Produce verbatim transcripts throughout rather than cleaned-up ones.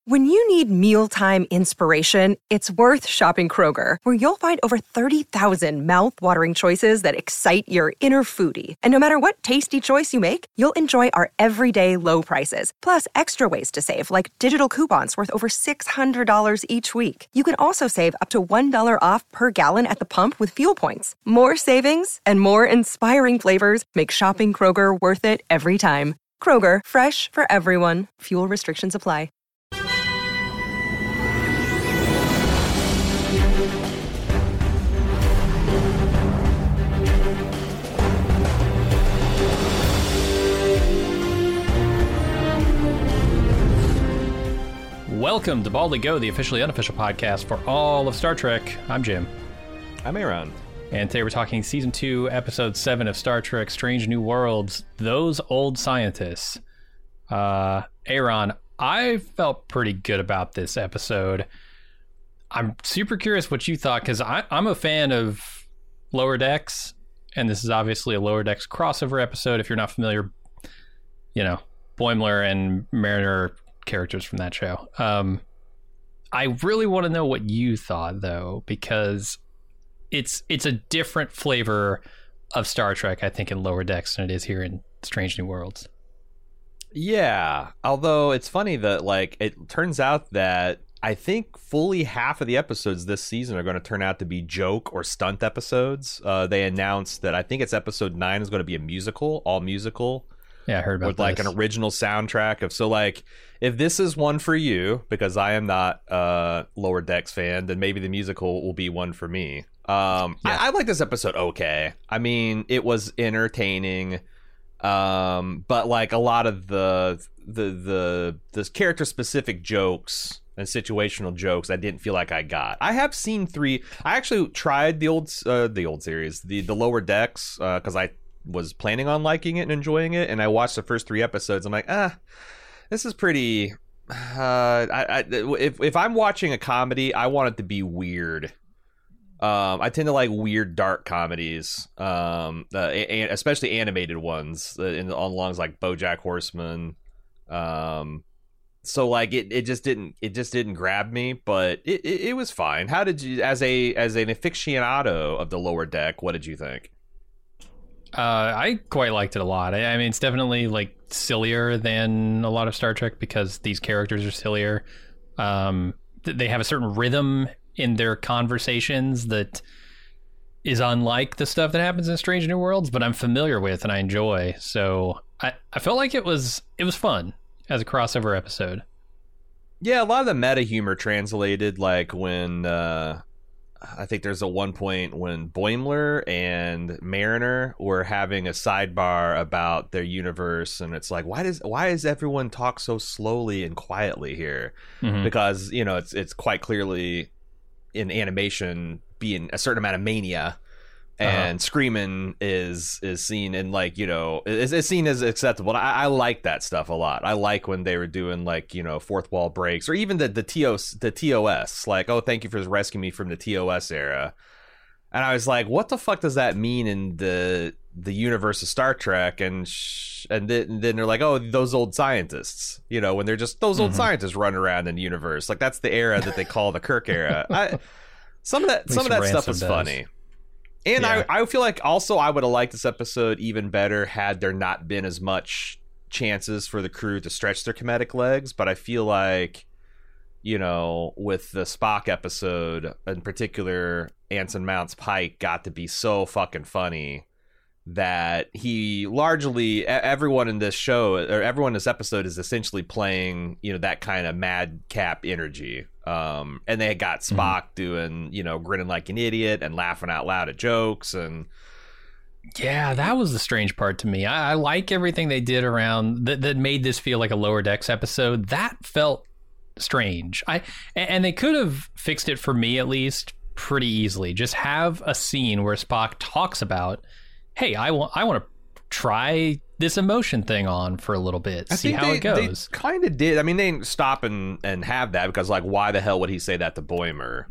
When you need mealtime inspiration, it's worth shopping Kroger, where you'll find over thirty thousand mouth-watering choices that excite your inner foodie. And no matter what tasty choice you make, you'll enjoy our everyday low prices, plus extra ways to save, like digital coupons worth over six hundred dollars each week. You can also save up to one dollar off per gallon at the pump with fuel points. More savings and more inspiring flavors make shopping Kroger worth it every time. Kroger, fresh for everyone. Fuel restrictions apply. Welcome to Baldly Go, the officially unofficial podcast for all of Star Trek. I'm Jim. I'm Aaron. And today we're talking Season two, Episode seven of Star Trek Strange New Worlds, Those Old Scientists. Uh, Aaron, I felt pretty good about this episode. I'm super curious what you thought, because I'm a fan of Lower Decks, and this is obviously a Lower Decks crossover episode. If you're not familiar, you know, Boimler and Mariner characters from that show. Um, I really want to know what you thought, though, because it's it's a different flavor of Star Trek, I think, in Lower Decks than it is here in Strange New Worlds. Yeah, although it's funny that, like, it turns out that I think fully half of the episodes this season are going to turn out to be joke or stunt episodes. Uh, they announced that I think it's episode nine is going to be a musical, all musical. Yeah, I heard about with like this. An original soundtrack of so like if this is one for you, because I am not a Lower Decks fan, then maybe the musical will be one for me. Um, yeah. I, I like this episode. Okay, I mean it was entertaining, um, but like a lot of the the the the character specific jokes and situational jokes, I didn't feel like I got. I have seen three. I actually tried the old uh, the old series, the the Lower Decks, because uh, I. was planning on liking it and enjoying it, and I watched the first three episodes. I'm like, ah, this is pretty. Uh, I, I if if I'm watching a comedy, I want it to be weird. Um, I tend to like weird, dark comedies, um, uh, and especially animated ones, uh, in on longs like BoJack Horseman. Um, so like it, it just didn't it just didn't grab me, but it, it it was fine. How did you, as a as an aficionado of the Lower Deck, what did you think? Uh, I quite liked it a lot. I, I mean, it's definitely like sillier than a lot of Star Trek because these characters are sillier. Um, th- they have a certain rhythm in their conversations that is unlike the stuff that happens in Strange New Worlds, but I'm familiar with and I enjoy. So I, I felt like it was it was fun as a crossover episode. Yeah, a lot of the meta humor translated, like when uh, I think there's a one point when Boimler and Mariner were having a sidebar about their universe, and it's like, why does why does everyone talk so slowly and quietly here? Mm-hmm. Because, you know, it's it's quite clearly in animation being a certain amount of mania, and uh-huh. screaming is is seen in, like, you know, is, is seen as acceptable. I, I like that stuff a lot. I like when they were doing, like, you know, fourth wall breaks, or even the the T O S, the T O S, like, oh, thank you for rescuing me from the T O S era. And I was like, what the fuck does that mean in the the universe of Star Trek? And sh- and then, then they're like, oh, those old scientists, you know, when they're just those old mm-hmm. scientists running around in the universe, like that's the era that they call the Kirk era. I, some of that some of that stuff was does. funny. And yeah. I, I feel like also I would have liked this episode even better had there not been as much chances for the crew to stretch their comedic legs. But I feel like, you know, with the Spock episode in particular, Anson Mount's Pike got to be so fucking funny that he largely, everyone in this show, or everyone in this episode is essentially playing, you know, that kind of madcap energy. Um, and they got Spock mm-hmm. doing, you know, grinning like an idiot and laughing out loud at jokes. And yeah, that was the strange part to me. I, I like everything they did around that, that made this feel like a Lower Decks episode. That felt strange. I and they could have fixed it, for me at least, pretty easily. Just have a scene where Spock talks about, hey, I want I want to try this emotion thing on for a little bit, I see how they, it goes. They kind of did. I mean, they didn't stop and, and have that, because, like, why the hell would he say that to Boimler?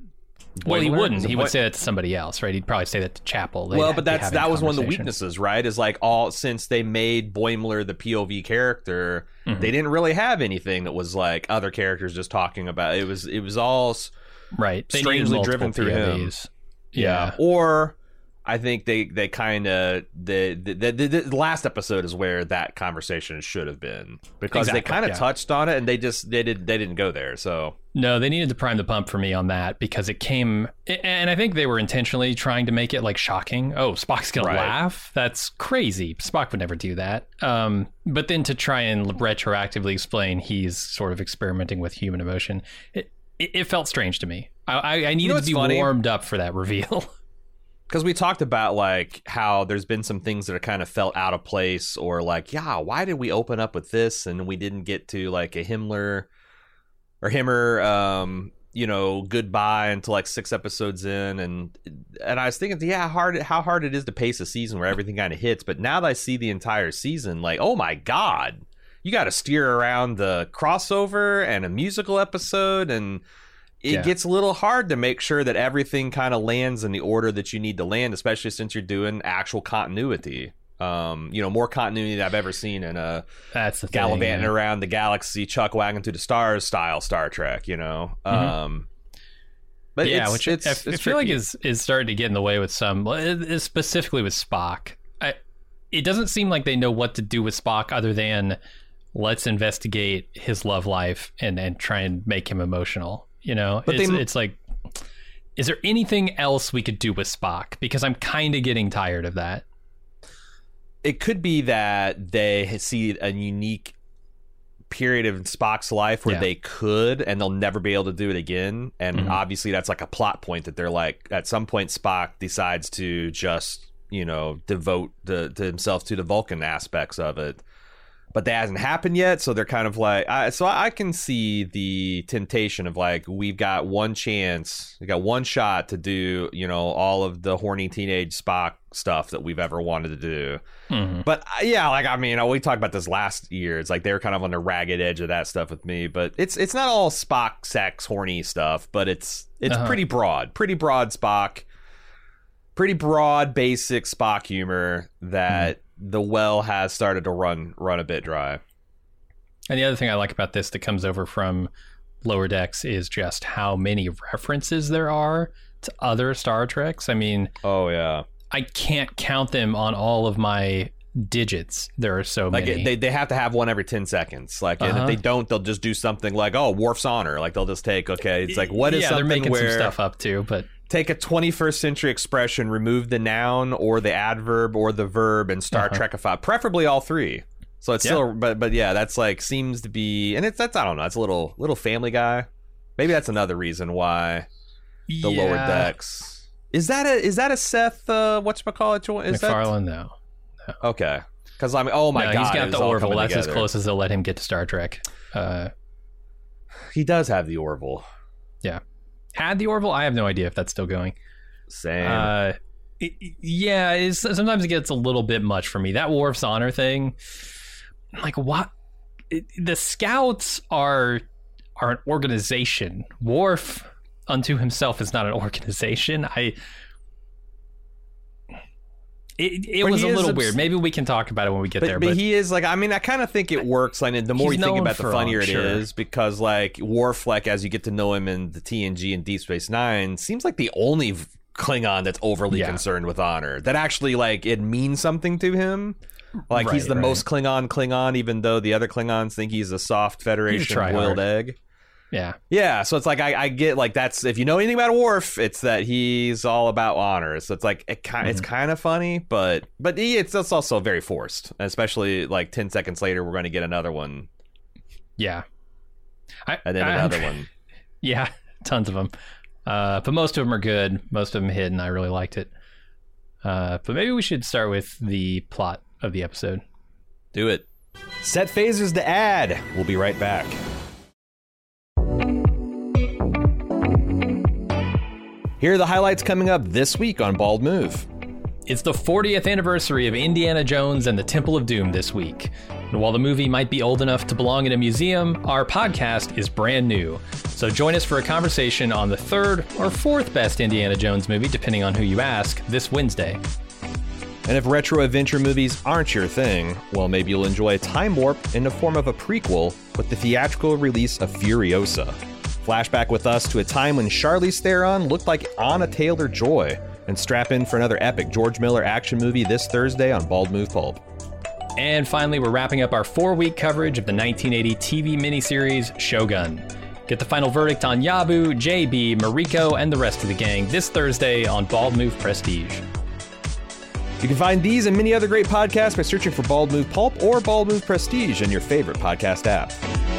Well, he Boimler? wouldn't. Is it He Boim- would say that to somebody else, right? He'd probably say that to Chapel. They'd well, ha- but be that's having that was one of the conversations. weaknesses, right? Is like all since they made Boimler the P O V character, Mhm. they didn't really have anything that was like other characters just talking about. It was it was all s- Right. They needed strangely multiple driven through him. P O Vs. Yeah. Or I think they they kind of the the, the the the last episode is where that conversation should have been, because Exactly, they kind of yeah. touched on it and they just they did they didn't go there. So No, they needed to prime the pump for me on that because it came, and I think they were intentionally trying to make it like shocking. Oh, Spock's gonna Right. laugh? That's crazy. Spock would never do that. Um, but then to try and retroactively explain he's sort of experimenting with human emotion, it it, it felt strange to me. I, I, I needed know to what's be funny? warmed up for that reveal. because we talked about like how there's been some things that are kind of felt out of place, or like, yeah, why did we open up with this and we didn't get to like a Himmler or Himmer, um, you know, goodbye until like six episodes in, and and I was thinking, yeah, hard how hard it is to pace a season where everything kind of hits. But now that I see the entire season, like, oh my god, you got to steer around the crossover and a musical episode, and it Yeah. gets a little hard to make sure that everything kind of lands in the order that you need to land, especially since you're doing actual continuity. Um, you know, more continuity than I've ever seen in a That's the thing. gallivanting yeah. around the galaxy, chuck wagon through the stars style Star Trek. You know, Mhm. um, but yeah, it's, which it's, I, it's I feel like tricky. is is starting to get in the way with some, uh, specifically with Spock. I, it doesn't seem like they know what to do with Spock other than let's investigate his love life and and try and make him emotional. You know, But it's, they- it's like, is there anything else we could do with Spock? Because I'm kind of getting tired of that. It could be that they see a unique period of Spock's life where Yeah. they could, and they'll never be able to do it again. And Mhm. obviously, that's like a plot point that they're like, at some point, Spock decides to just, you know, devote the, to himself to the Vulcan aspects of it. But that hasn't happened yet, so they're kind of like, I, so I can see the temptation of like, we've got one chance, we got one shot to do, you know, all of the horny teenage Spock stuff that we've ever wanted to do. Mhm. But uh, yeah, like I mean, we talked about this last year. It's like they were kind of on the ragged edge of that stuff with me. But it's it's not all Spock sex horny stuff, but it's it's Uh-huh. pretty broad, pretty broad Spock, pretty broad basic Spock humor that Mm-hmm. the well has started to run run a bit dry. And the other thing I like about this that comes over from Lower Decks is just how many references there are to other Star Treks. I mean, Oh yeah, I can't count them on all of my digits. There are so like many. it, they they have to have one every ten seconds. Like, and Uh-huh. if they don't, they'll just do something like, oh, Worf's honor. Like they'll just take okay. It's like, what is yeah, they're something making where some stuff up too, but take a twenty-first century expression, remove the noun or the adverb or the verb, and Star Uh-huh. Trekify, preferably all three. So it's Yeah. still, but but yeah, that's like seems to be, and it's that's I don't know, it's a little little Family Guy. Maybe that's another reason why the Lower yeah. Decks is that a is that a Seth uh, whatchamacallit joint? Is McFarlane, though. that okay? Because I'm oh my no, god, he's got it's the all Orville. coming That's as together. close as they'll let him get to Star Trek. Uh, He does have the Orville. yeah, had the Orville. I have no idea if that's still going. Same. Uh, it, yeah, it's, sometimes it gets a little bit much for me. That Worf's honor thing, like what? It, the Scouts are are an organization. Worf unto himself is not an organization. I. It, it But was a he is little obs- weird. Maybe we can talk about it when we get But, there. but But, he is like, I mean, I kind of think it works. Like, the more He's you think known about, the for, funnier um, it sure. is, because like Worf, like as you get to know him in the T N G and Deep Space Nine, seems like the only Klingon that's overly Yeah. concerned with honor. That actually like it means something to him. Like Right, he's the right. most Klingon Klingon, even though the other Klingons think he's a soft Federation tryhard. boiled egg. yeah, Yeah, so it's like I, I get like that's if you know anything about Worf, it's that he's all about honor. So it's like it kind it's kind of funny, but but he, it's it's also very forced, especially like ten seconds later we're going to get another one yeah. I, and then I- another one. Yeah, tons of them. Uh, but most of them are good. Most of them hit, and I really liked it. Uh, but maybe we should start with the plot of the episode. Do it. Set phasers to add. We'll be right back. Here are the highlights coming up this week on Bald Move. It's the fortieth anniversary of Indiana Jones and the Temple of Doom this week. And while the movie might be old enough to belong in a museum, our podcast is brand new. So join us for a conversation on the third or fourth best Indiana Jones movie, depending on who you ask, this Wednesday. And if retro adventure movies aren't your thing, well, maybe you'll enjoy a time warp in the form of a prequel with the theatrical release of Furiosa. Flashback with us to a time when Charlize Theron looked like Anna Taylor-Joy, and strap in for another epic George Miller action movie this Thursday on Bald Move Pulp. And finally, we're wrapping up our four-week coverage of the nineteen eighty T V miniseries Shogun. Get the final verdict on Yabu, J B, Mariko, and the rest of the gang this Thursday on Bald Move Prestige. You can find these and many other great podcasts by searching for Bald Move Pulp or Bald Move Prestige in your favorite podcast app.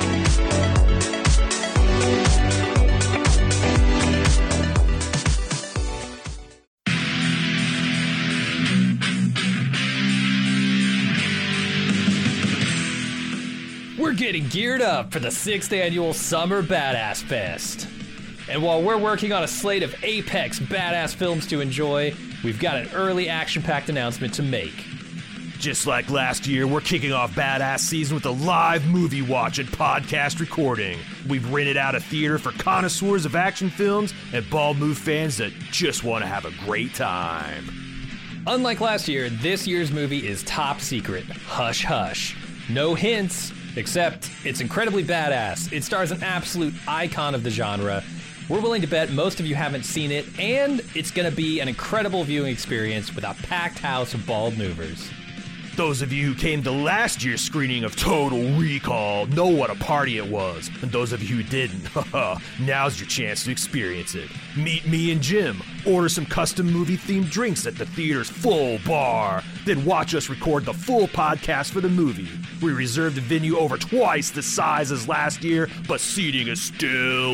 We're getting geared up for the sixth annual Summer Badass Fest. And while we're working on a slate of apex badass films to enjoy, we've got an early action-packed announcement to make. Just like last year, we're kicking off Badass Season with a live movie watch and podcast recording. We've rented out a theater for connoisseurs of action films and Bald Move fans that just want to have a great time. Unlike last year, this year's movie is top secret. Hush hush. No hints, except it's incredibly badass. It stars an absolute icon of the genre. We're willing to bet most of you haven't seen it, and it's going to be an incredible viewing experience with a packed house of bald movers. Those of you who came to last year's screening of Total Recall know what a party it was. And those of you who didn't, now's your chance to experience it. Meet me and Jim, order some custom movie-themed drinks at the theater's full bar, then watch us record the full podcast for the movie. We reserved a venue over twice the size as last year, but seating is still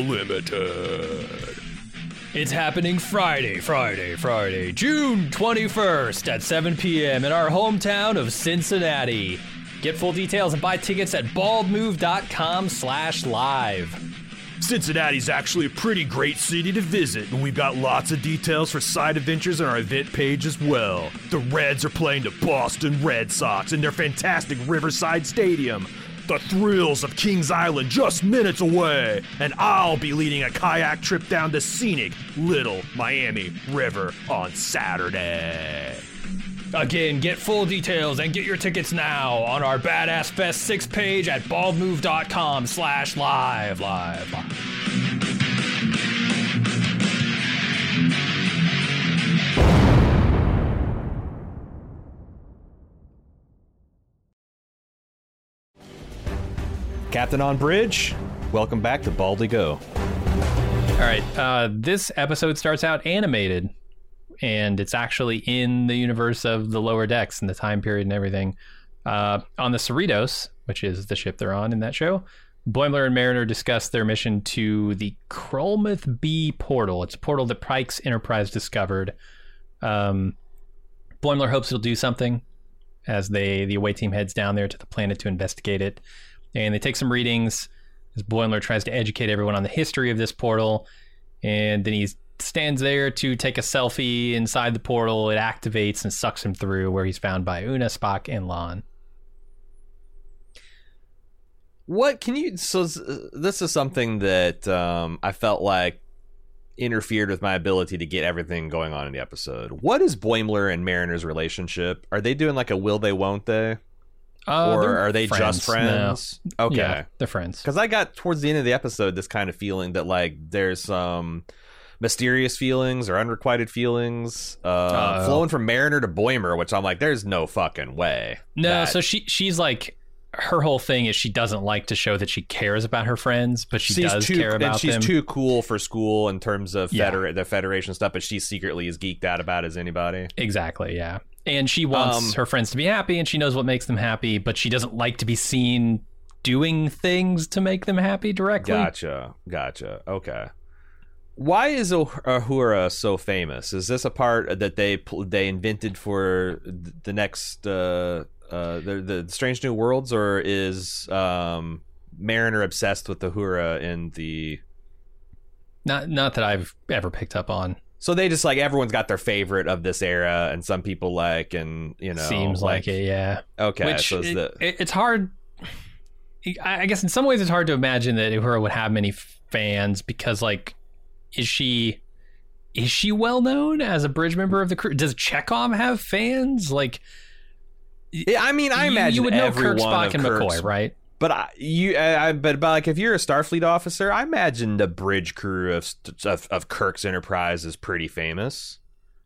limited. It's happening Friday, Friday, Friday, June twenty-first at seven p.m. in our hometown of Cincinnati. Get full details and buy tickets at baldmove.com slash live. Cincinnati's actually a pretty great city to visit, and we've got lots of details for side adventures on our event page as well. The Reds are playing the Boston Red Sox in their fantastic Riverside Stadium. The thrills of Kings Island just minutes away, and I'll be leading a kayak trip down the scenic Little Miami River on Saturday. Again, get full details and get your tickets now on our Badass Fest six page at baldmove.com slash live, live, live. Captain on Bridge, welcome back to Baldy Go. All right, uh, this episode starts out animated, and it's actually in the universe of the Lower Decks and the time period and everything. Uh, on the Cerritos, which is the ship they're on in that show, Boimler and Mariner discuss their mission to the Krolmouth B portal. It's a portal that Pike's Enterprise discovered. Um, Boimler hopes it'll do something as they the away team heads down there to the planet to investigate it. And they take some readings as Boimler tries to educate everyone on the history of this portal. And then he stands there to take a selfie inside the portal. It activates and sucks him through, where he's found by Una, Spock, and Lon. What can you... So this is something that um, I felt like interfered with my ability to get everything going on in the episode. What is Boimler and Mariner's relationship? Are they doing like a will they, won't they? Uh, or are they friends. just friends? No. Okay. Yeah, they're friends. Because I got towards the end of the episode this kind of feeling that like there's some mysterious feelings or unrequited feelings uh, uh, flowing from Mariner to Boimler, which I'm like, there's no fucking way. No, that... so she she's like, her whole thing is she doesn't like to show that she cares about her friends, but she she's does too, care about and she's them. She's too cool for school in terms of yeah. feder- the Federation stuff, but she secretly is geeked out about as anybody. Exactly, yeah. And she wants um, her friends to be happy, and she knows what makes them happy, but she doesn't like to be seen doing things to make them happy directly. Gotcha, gotcha. Okay. Why is Uhura so famous? Is this a part that they they invented for the next uh, uh, the, the Strange New Worlds, or is um, Mariner obsessed with Uhura in the? Not not that I've ever picked up on. So they just like everyone's got their favorite of this era, and some people like, and you know, seems like, like it, yeah. Okay, Which so it's, it, the... it, it's hard. I guess in some ways it's hard to imagine that Uhura would have many fans because, like, is she is she well known as a bridge member of the crew? Does Chekhov have fans? Like, yeah, I mean, I you, imagine you would know Kirk, Spock, and Kirk's, McCoy, right? But I, you, I, but, but like, if you're a Starfleet officer, I imagine the bridge crew of of, of Kirk's Enterprise is pretty famous.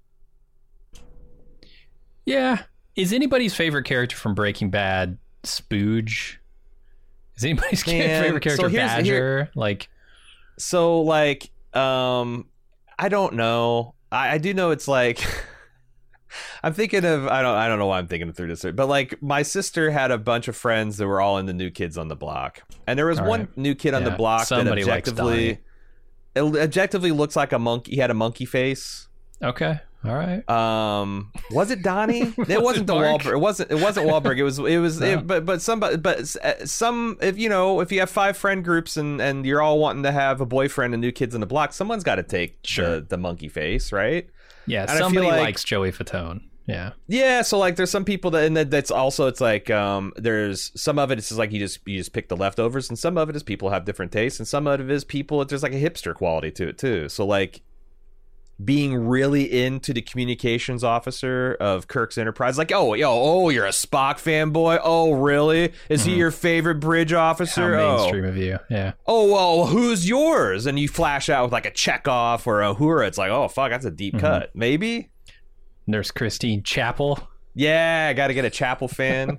Yeah. Is anybody's favorite character from Breaking Bad Spooge? Is anybody's Man, favorite character so Badger? Here, like, so like, um, I don't know. I, I do know it's like. I'm thinking of I don't I don't know why I'm thinking through this, but like my sister had a bunch of friends that were all in the New Kids on the Block, and there was all one right. new kid on yeah. the block Somebody that objectively it objectively looks like a monkey. He had a monkey face. Okay, all right. Um, was it Donnie? It wasn't the Wahlberg. It wasn't. It wasn't Wahlberg. It was. It was. No. It, but but somebody. But some. If you know, if you have five friend groups and and you're all wanting to have a boyfriend and New Kids on the Block, someone's got to take sure. the, the monkey face, right? Yeah, and somebody like, likes Joey Fatone. Yeah, yeah. So like, there's some people that, and that's also it's like, um, there's some of it. It's just like you just you just pick the leftovers, and some of it is people have different tastes, and some of it is people. There's like a hipster quality to it too. So like, being really into the communications officer of Kirk's Enterprise, like, oh, yo, oh, you're a Spock fanboy. Oh, really? Is mm-hmm. he your favorite bridge officer? How mainstream oh. of you, yeah. Oh, well, who's yours? And you flash out with like a Chekhov or a Uhura. It's like, oh, fuck, that's a deep mm-hmm. cut. Maybe. Nurse Christine Chapel. Yeah, I got to get a Chapel fan.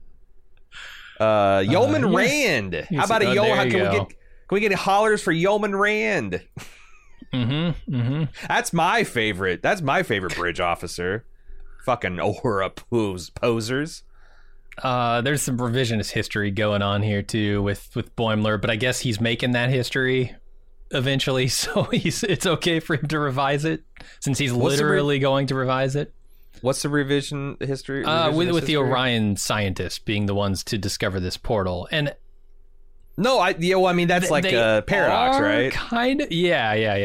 uh, Yeoman uh, yeah. Rand. How about a Yeoman? Can we get can we get hollers for Yeoman Rand? Mm-hmm, mm-hmm. That's my favorite. That's my favorite bridge officer. Fucking Uhura pose, posers. Uh, there's some revisionist history going on here too with with Boimler, but I guess he's making that history eventually, so he's it's okay for him to revise it since he's What's literally re- going to revise it. What's the revision history? Uh, with with history? The Orion scientists being the ones to discover this portal and. No, I yeah, well, I mean that's like a paradox, right? Kind of, yeah, yeah,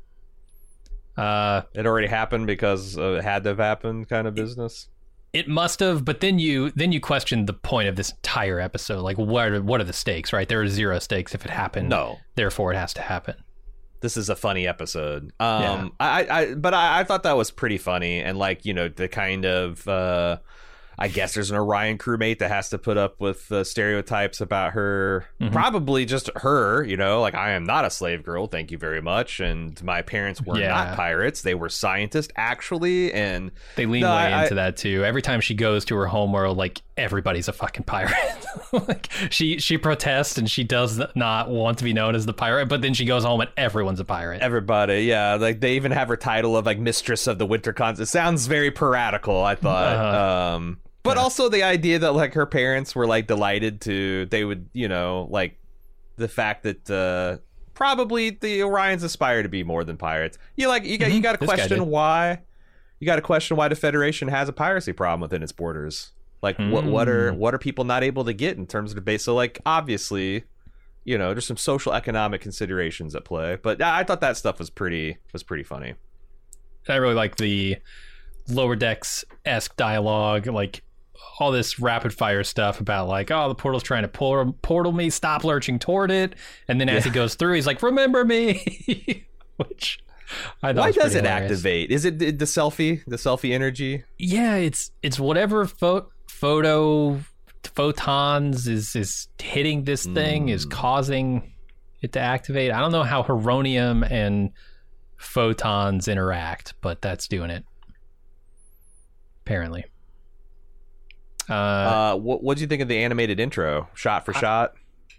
yeah. Uh, it already happened because uh, it had to have happened, kind of business. It must have, but then you then you question the point of this entire episode. Like, what are, what are the stakes? Right, there are zero stakes if it happened. No, therefore it has to happen. This is a funny episode. Um, yeah. I, I, but I, I thought that was pretty funny, and like you know the kind of. Uh, I guess there's an Orion crewmate that has to put up with uh, stereotypes about her, mm-hmm. probably just her, you know, like I am not a slave girl, thank you very much, and my parents were yeah. not pirates, they were scientists actually, and they lean no, way I, into I, that too. Every time she goes to her homeworld, like everybody's a fucking pirate. Like she she protests and she does not want to be known as the pirate, but then she goes home and everyone's a pirate. Everybody, yeah, like they even have her title of like Mistress of the Winter Cons. It sounds very piratical, I thought. Uh-huh. Um But yeah. also the idea that like her parents were like delighted to, they would, you know, like the fact that uh, probably the Orions aspire to be more than pirates. You like you got mm-hmm. you got to question why, you got to question why the Federation has a piracy problem within its borders. Like mm. what what are what are people not able to get in terms of the base? So like obviously, you know, there's some social economic considerations at play. But I thought that stuff was pretty was pretty funny. I really like the Lower Decks-esque dialogue, like. All this rapid fire stuff about like, oh, the portal's trying to por- portal me, stop lurching toward it, and then as yeah. he goes through, he's like, remember me. Which I thought why does it hilarious. Activate? Is it the selfie, the selfie energy? Yeah, it's it's whatever pho- photo photons is is hitting this thing mm. is causing it to activate. I don't know how heronium and photons interact, but that's doing it apparently. Uh, uh, what what do you think of the animated intro, shot for I, shot?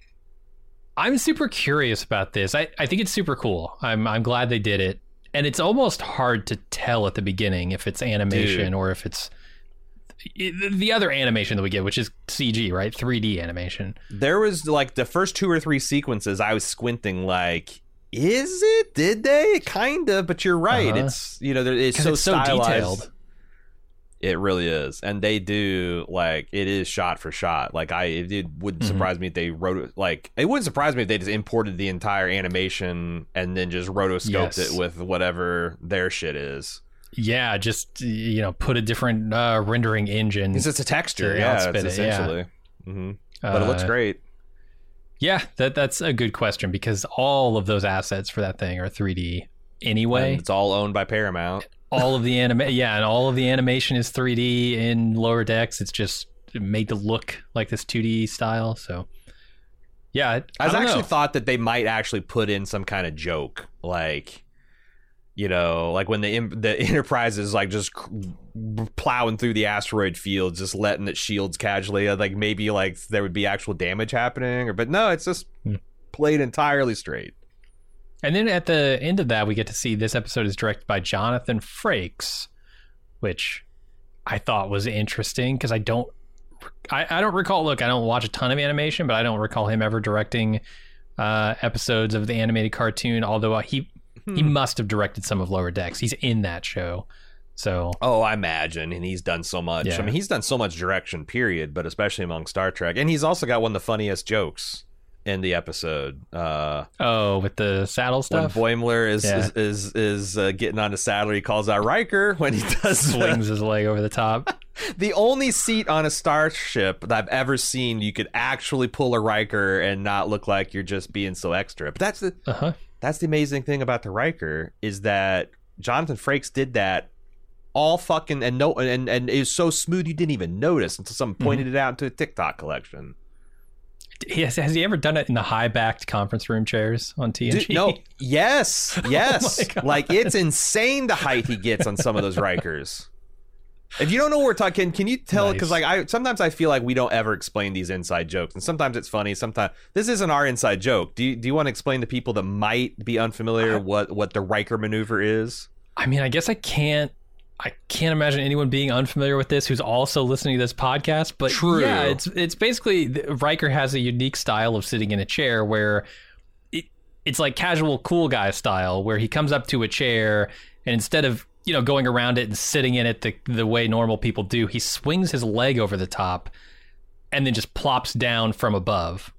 I'm super curious about this. I, I think it's super cool. I'm I'm glad they did it, and it's almost hard to tell at the beginning if it's animation Dude. or if it's the other animation that we get, which is C G, right? three D animation. There was like the first two or three sequences, I was squinting like, is it? Did they? Kind of, but you're right. Uh-huh. It's you know, it's so, it's so stylized. detailed. It really is, and they do like it is shot for shot. Like I, it, it wouldn't Mm-hmm. surprise me if they wrote it. Like it wouldn't surprise me if they just imported the entire animation and then just rotoscoped Yes. it with whatever their shit is. Yeah, just you know, put a different uh, rendering engine. It's just a texture, to yeah. outspit It's it, yeah. essentially, hmm but it looks Uh, great. Yeah, that that's a good question because all of those assets for that thing are three D anyway. And it's all owned by Paramount. all of the anima- yeah, and all of the animation is three D in Lower Decks. It's just made to look like this two D style. So, yeah, I, I, I was don't actually know. thought that they might actually put in some kind of joke, like, you know, like when the Im- the Enterprise is like just cr- plowing through the asteroid field, just letting it shields casually, like maybe like there would be actual damage happening, or but no, it's just Hmm. played entirely straight. And then at the end of that, we get to see this episode is directed by Jonathan Frakes, which I thought was interesting because I don't, I, I don't recall. Look, I don't watch a ton of animation, but I don't recall him ever directing uh, episodes of the animated cartoon. Although he he must have directed some of Lower Decks. He's in that show, so Oh, I imagine, and he's done so much. Yeah. I mean, he's done so much direction, period, but especially among Star Trek, and he's also got one of the funniest jokes in the episode. Uh, oh, with the saddle stuff, When Boimler is Yeah. is is, is uh, getting on the saddle, he calls out Riker when he does swings his leg over the top. the only seat on a starship that I've ever seen you could actually pull a Riker and not look like you're just being so extra. But that's the Uh huh. that's the amazing thing about the Riker is that Jonathan Frakes did that all fucking and no and and it was so smooth you didn't even notice until someone pointed it out into a TikTok collection. Has, has he ever done it in the high backed conference room chairs on T N G? Dude, no, yes, yes. God. Like it's insane the height he gets on some of those Rikers. If you don't know what we're talking, can you tell? Because Nice. like I sometimes I feel like we don't ever explain these inside jokes, and sometimes it's funny. Sometimes this isn't our inside joke. Do you, do you want to explain to people that might be unfamiliar what what the Riker maneuver is? I mean, I guess I can't. I can't imagine anyone being unfamiliar with this who's also listening to this podcast. But True. yeah, it's it's basically Riker has a unique style of sitting in a chair where it, it's like casual cool guy style, where he comes up to a chair and instead of you know going around it and sitting in it the the way normal people do, he swings his leg over the top and then just plops down from above.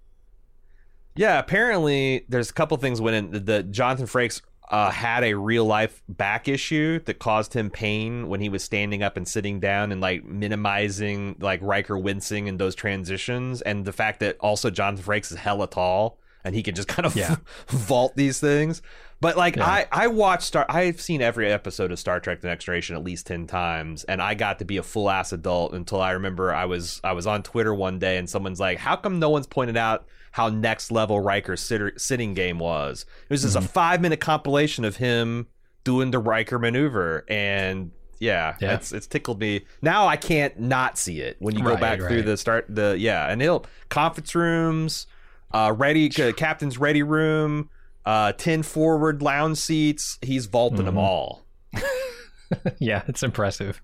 Yeah, apparently there's a couple things when in, the, the Jonathan Frakes uh, had a real life back issue that caused him pain when he was standing up and sitting down and like minimizing like Riker wincing in those transitions, and the fact that also Jonathan Frakes is hella tall and he can just kind of Yeah. vault these things. But like Yeah. I I watched Star I've seen every episode of Star Trek: The Next Generation at least ten times, and I got to be a full ass adult until I remember I was I was on Twitter one day and someone's like, "How come no one's pointed out how next level Riker's sitter, sitting game was?" It was just Mm-hmm. a five minute compilation of him doing the Riker maneuver, and yeah, Yeah. it's it's tickled me. Now I can't not see it when you go Right, back through right. the start the yeah, and he'll conference rooms, uh, ready uh, captain's ready room. Uh, ten forward lounge seats. He's vaulted them Mhm. all. Yeah, it's impressive.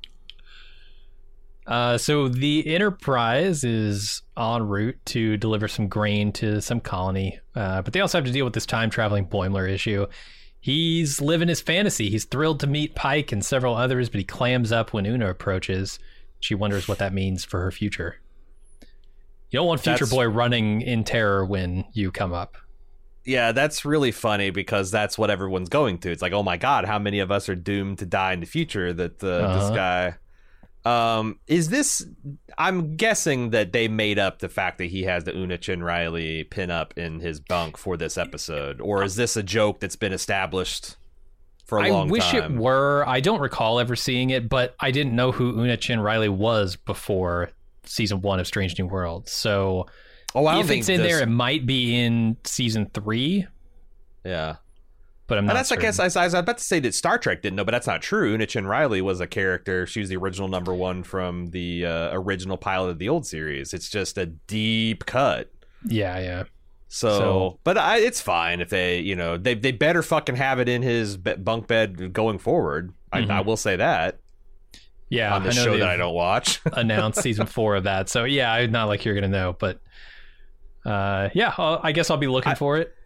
Uh, so the Enterprise is en route to deliver some grain to some colony, uh, but they also have to deal with this time-traveling Boimler issue. He's living his fantasy. He's thrilled to meet Pike and several others, but he clams up when Una approaches. She wonders what that means for her future. You don't want Future That's- Boy running in terror when you come up. Yeah, that's really funny because that's what everyone's going through. It's like, oh my god, how many of us are doomed to die in the future? That uh, Uh-huh. this guy. Um, is this? I'm guessing that they made up the fact that he has the Una Chin Riley pinup in his bunk for this episode, or is this a joke that's been established for a I long wish time? it were. I don't recall ever seeing it, but I didn't know who Una Chin Riley was before season one of Strange New Worlds. So Oh, I don't if think it's in this- there, it might be in season three, Yeah. but I'm not And that's, I certain. guess, I, I was about to say that Star Trek didn't know, but that's not true. Una Chin Riley was a character. She was the original number one from the uh, original pilot of the old series. It's just a deep cut. Yeah, yeah. So, So- but I, it's fine if they, you know, they they better fucking have it in his be- bunk bed going forward. Mhm. I, I will say that Yeah, on the I know show they've that I don't watch. announced season four of that. So yeah, I'm not like you're going to know, but uh, yeah, I'll, I guess I'll be looking I- for it.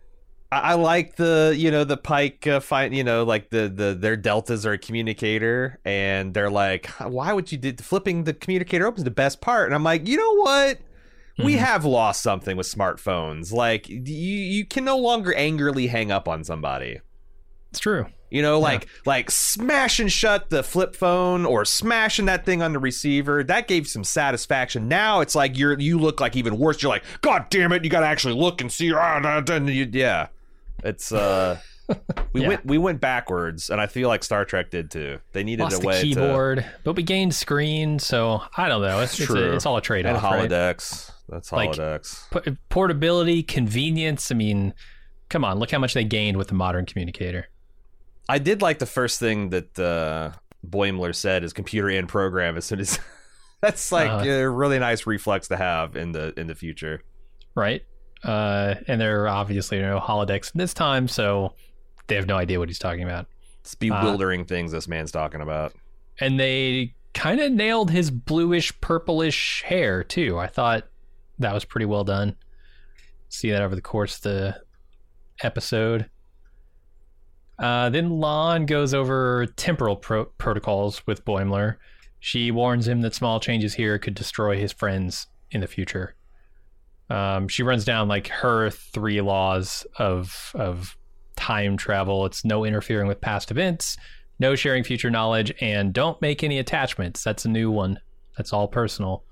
I, I like the you know the Pike uh, fight. You know, like the the their deltas are a communicator, and they're like, why would you do flipping the communicator open is the best part? And I'm like, you know what? We mm-hmm. have lost something with smartphones. Like you you can no longer angrily hang up on somebody. It's true. You know, like yeah. like smashing shut the flip phone or smashing that thing on the receiver. That gave some satisfaction. Now it's like you're you look like even worse. You're like, God damn it! You got to actually look and see. Yeah, it's uh, we yeah. went we went backwards, and I feel like Star Trek did too. They needed Lost a way the keyboard, to... but we gained screen. So I don't know. It's, it's, a, it's all a trade off. And holodecks. Right? That's holodecks. Like, p- portability, convenience. I mean, come on, look how much they gained with the modern communicator. I did like the first thing that uh, Boimler said is computer in program as soon as that's like uh, a really nice reflex to have in the in the future. Right. Uh, and there are obviously no holodecks this time, so they have no idea what he's talking about. It's bewildering uh, things this man's talking about. And they kind of nailed his bluish, purplish hair, too. I thought that was pretty well done. See that over the course of the episode. Uh, then Lon goes over temporal pro- protocols with Boimler. She warns him that small changes here could destroy his friends in the future. Um, she runs down like her three laws of of time travel. It's no interfering with past events, no sharing future knowledge, and don't make any attachments. That's a new one. That's all personal.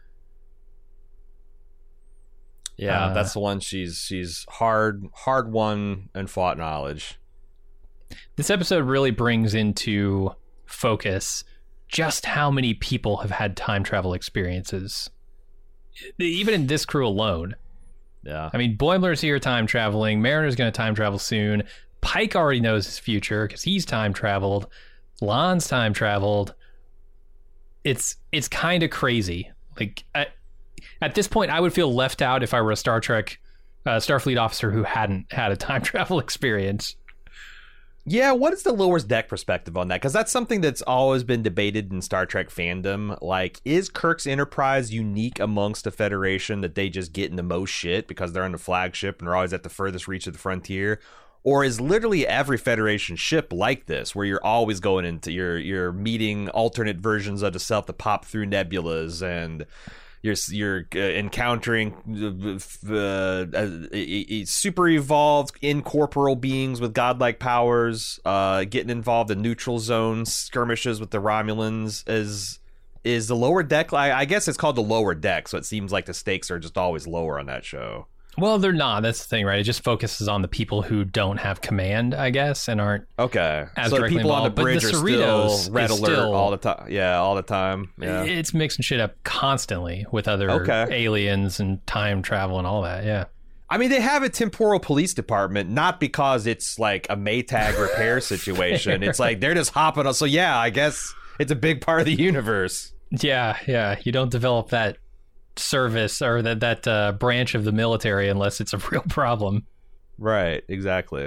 Yeah, uh, that's the one she's she's hard hard won and fought knowledge. This episode really brings into focus just how many people have had time travel experiences, even in this crew alone. Yeah. I mean, Boimler's here time traveling. Mariner's going to time travel soon. Pike already knows his future because he's time traveled. Lon's time traveled. It's it's kind of crazy. Like at, at this point, I would feel left out if I were a Star Trek, uh, Starfleet officer who hadn't had a time travel experience. Yeah, what is the lower deck perspective on that? Because that's something that's always been debated in Star Trek fandom. Like, is Kirk's Enterprise unique amongst the Federation that they just get in the most shit because they're on the flagship and they're always at the furthest reach of the frontier? Or is literally every Federation ship like this, where you're always going into, you're, you're meeting alternate versions of the self that pop through nebulas, and you're you're uh, encountering uh, uh, super evolved incorporeal beings with godlike powers, uh, getting involved in neutral zone skirmishes with the Romulans. Is is the lower deck? I, I guess it's called the lower deck, so it seems like the stakes are just always lower on that show. Well, they're not. That's the thing, right? It just focuses on the people who don't have command, I guess, and aren't okay. as so directly people involved. on the bridge but the are Cerritos still red alert still, all the time. Yeah, all the time. Yeah, it's mixing shit up constantly with other okay. aliens and time travel and all that. Yeah. I mean, they have a temporal police department, not because it's like a Maytag repair situation. It's like they're just hopping on. So yeah, I guess it's a big part of the universe. Yeah, yeah. You don't develop that service or that that uh, branch of the military unless it's a real problem. Right, exactly.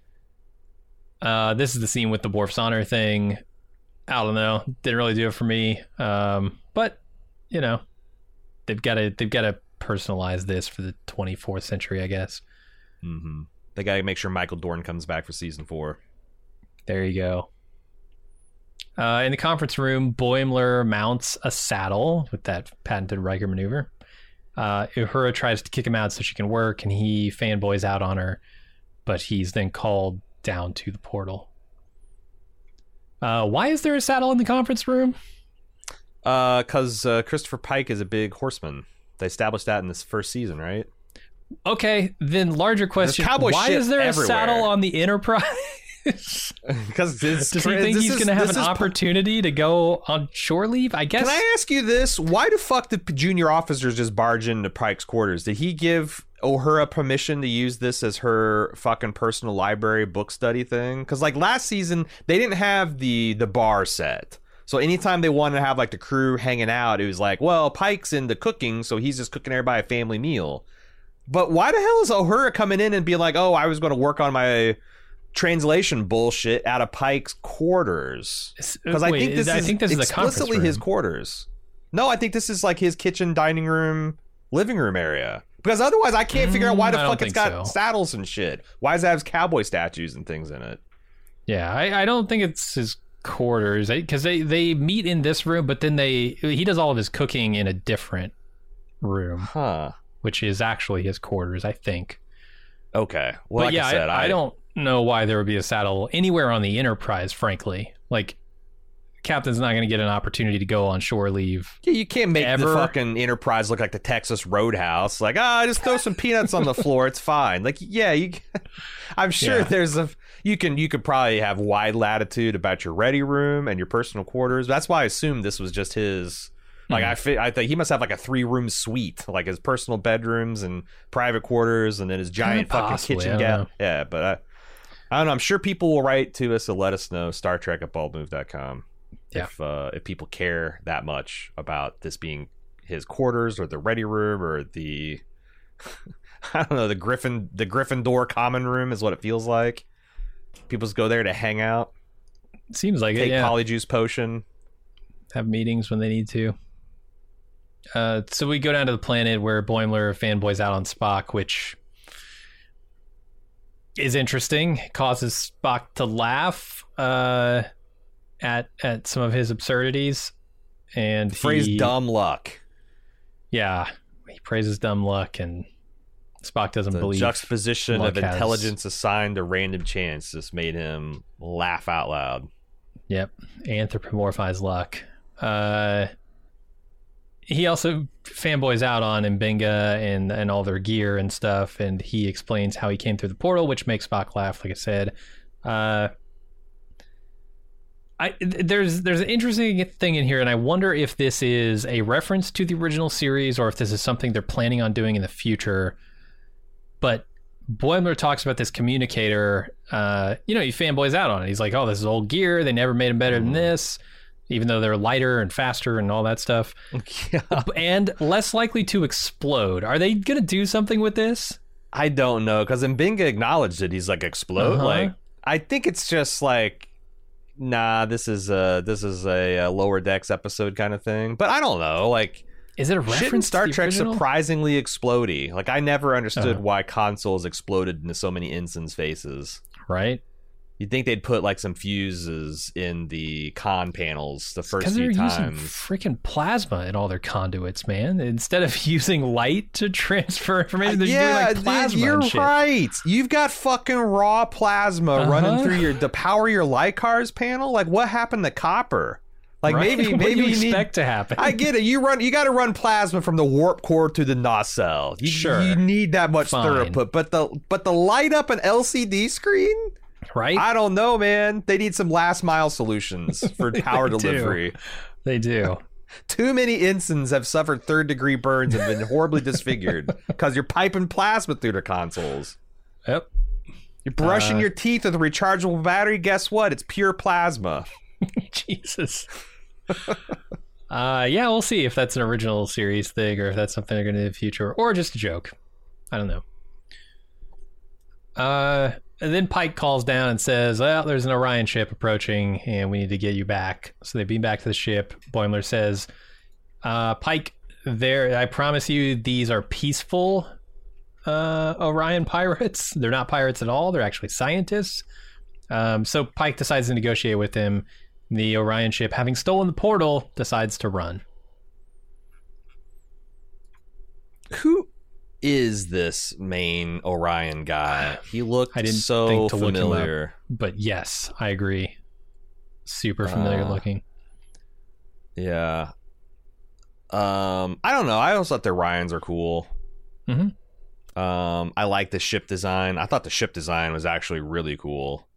Uh, this is the scene with the Worf's Honor thing. I don't know, didn't really do it for me. Um, but you know, they've got to they've got to personalize this for the twenty-fourth century, I guess. Mm-hmm. They got to make sure Michael Dorn comes back for season four. There you go. Uh, in the conference room, Boimler mounts a saddle with that patented Riker maneuver. Uh, Uhura tries to kick him out so she can work, and he fanboys out on her, but he's then called down to the portal. Uh, why is there a saddle in the conference room? Because uh, uh, Christopher Pike is a big horseman. They established that in this first season, right? Okay, then larger question. Cowboy why shit is there everywhere. a saddle on the Enterprise? Because does he think he's going to have an opportunity to go on shore leave? I guess. Can I ask you this? Why the fuck did junior officers just barge into Pike's quarters? Did he give Uhura permission to use this as her fucking personal library book study thing? Because like last season, they didn't have the the bar set. So anytime they wanted to have like the crew hanging out, it was like, well, Pike's into cooking, so he's just cooking everybody a family meal. But why the hell is Uhura coming in and being like, oh, I was going to work on my translation bullshit out of Pike's quarters? Because I think this I is think this is explicitly the his quarters. No, I think this is like his kitchen, dining room, living room area. Because otherwise, I can't figure out why the Mm, I don't fuck it's think got so. saddles and shit. Why does it have cowboy statues and things in it? Yeah, I, I don't think it's his quarters because they, they meet in this room, but then they he does all of his cooking in a different room, Huh. which is actually his quarters, I think. Okay. Well, but like yeah, I said, I, I don't know why there would be a saddle anywhere on the Enterprise, frankly. Like, Captain's not going to get an opportunity to go on shore leave. Yeah, you can't make Ever? the fucking Enterprise look like the Texas Roadhouse. Like, ah, just throw some peanuts on the floor. It's fine. Like, yeah, you. I'm sure Yeah. there's a. You can you could probably have wide latitude about your ready room and your personal quarters. That's why I assumed this was just his. Like Mhm. I, fi- I think he must have like a three room suite, like his personal bedrooms and private quarters, and then his giant fucking possibly, I kitchen. don't Ga- know. yeah, but I, I don't know. I'm sure people will write to us to let us know. Star Trek at bald move dot com. Yeah. If uh, if people care that much about this being his quarters or the ready room or the I don't know the Griffin the Gryffindor common room is what it feels like. People just go there to hang out, Seems like take it, yeah. polyjuice potion. Have meetings when they need to. Uh, so we go down to the planet where Boimler fanboys out on Spock, which is interesting. Causes Spock to laugh uh, at at some of his absurdities, and Phrase he, dumb luck. Yeah, he praises dumb luck, and Spock doesn't The believe juxtaposition luck of has- intelligence assigned to random chance just made him laugh out loud. Yep, anthropomorphize luck. Uh, he also fanboys out on Mbenga and and all their gear and stuff, and he explains how he came through the portal, which makes Spock laugh. Like I said, uh, I there's there's an interesting thing in here, and I wonder if this is a reference to the original series or if this is something they're planning on doing in the future. But Boimler talks about this communicator. Uh, you know, he fanboys out on it. He's like, "Oh, this is old gear. They never made them better than this." Even though they're lighter and faster and all that stuff. Yeah. And less likely to explode. Are they going to do something with this? I don't know, because Mbenga acknowledged it. He's like, explode? Uh-huh. Like, I think it's just like, nah, this is a, this is a, a Lower Decks episode kind of thing. But I don't know. Like, Is it a shit in reference Star to the Trek original? surprisingly explodey. Like, I never understood Uh-huh. why consoles exploded into so many ensigns' faces. Right? You'd think they'd put like some fuses in the con panels the first Because few they're using times. freaking plasma in all their conduits, man. Instead of using light to transfer information, they're yeah, doing like plasma dude, you're and shit. right. You've got fucking raw plasma Uh-huh. running through your to power your light cars panel. Like, what happened to copper? Like, Right? maybe What do maybe you you need. expect to happen? I get it. You run. You got to run plasma from the warp core to the nacelle. You, Sure. You need that much Fine. throughput, but the but the light up an L C D screen. Right? I don't know, man. They need some last mile solutions for power They do. delivery. They do. Too many ensigns have suffered third degree burns and been horribly disfigured because you're piping plasma through the consoles. Yep. You're brushing Uh, your teeth with a rechargeable battery. Guess what? It's pure plasma. Jesus. uh, yeah, we'll see if that's an original series thing or if that's something they're going to do in the future or just a joke. I don't know. Uh, and then Pike calls down and says, well, there's an Orion ship approaching and we need to get you back. So they beam back to the ship. Boimler says, uh, Pike, there, I promise you these are peaceful uh, Orion pirates. They're not pirates at all. They're actually scientists. Um, so Pike decides to negotiate with him. The Orion ship, having stolen the portal, decides to run. Who is this main Orion guy? He looked I didn't so think to look him up. familiar. But yes, I agree. Super familiar Uh, looking. Yeah. Um, I don't know. I always thought the Orions are cool. Mhm. Um, I like the ship design. I thought the ship design was actually really cool.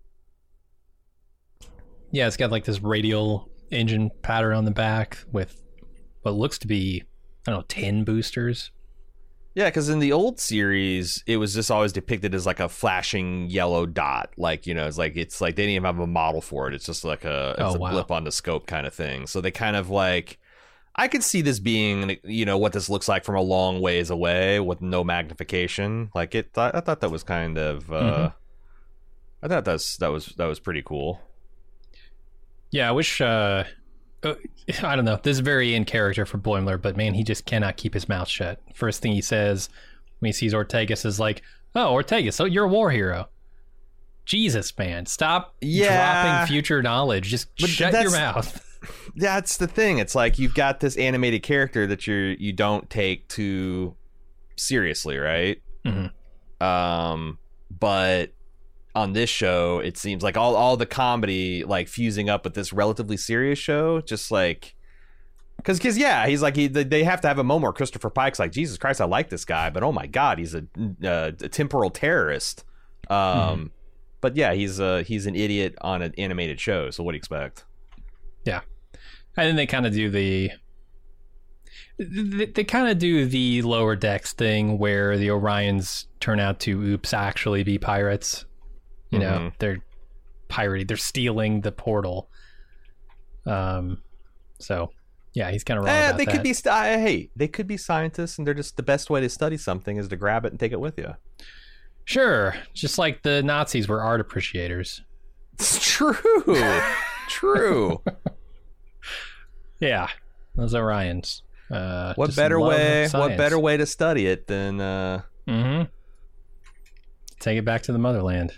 Yeah, it's got like this radial engine pattern on the back with what looks to be, I don't know, ten boosters. Yeah, because in the old series, it was just always depicted as like a flashing yellow dot. Like, you know, it's like it's like they didn't even have a model for it. It's just like a, it's Oh, a wow. blip on the scope kind of thing. So they kind of like, I could see this being, you know, what this looks like from a long ways away with no magnification. Like it, I, I thought that was kind of, uh, Mhm. I thought that's that was that was pretty cool. Yeah, I wish uh, uh, I don't know. This is very in character for Boimler, but man, he just cannot keep his mouth shut. First thing he says when he sees Ortegas is like, "Oh, Ortegas, so you're a war hero." Jesus, man, stop yeah. dropping future knowledge. Just but shut your mouth. That's the thing. It's like you've got this animated character that you're you don't take too seriously, right? Mm-hmm. Um, but on this show, it seems like all all the comedy like fusing up with this relatively serious show, just like because because yeah, he's like he they have to have a moment where Christopher Pike's like, Jesus Christ, I like this guy, but oh my God, he's a, a, a temporal terrorist. Um. Mm-hmm. But yeah, he's uh he's an idiot on an animated show. So what do you expect? Yeah, and then they kind of do the they, they kind of do the Lower Decks thing where the Orions turn out to oops actually be pirates. You know, mm-hmm. they're pirating, they're stealing the portal. Um, so yeah, he's kind of wrong. Eh, about they that. could be st- hey, they could be scientists, and they're just the best way to study something is to grab it and take it with you. Sure, just like the Nazis were art appreciators. It's true. True. Yeah, those Orions. Uh, what better way? What better way to study it than? Uh... Mm-hmm. Take it back to the motherland.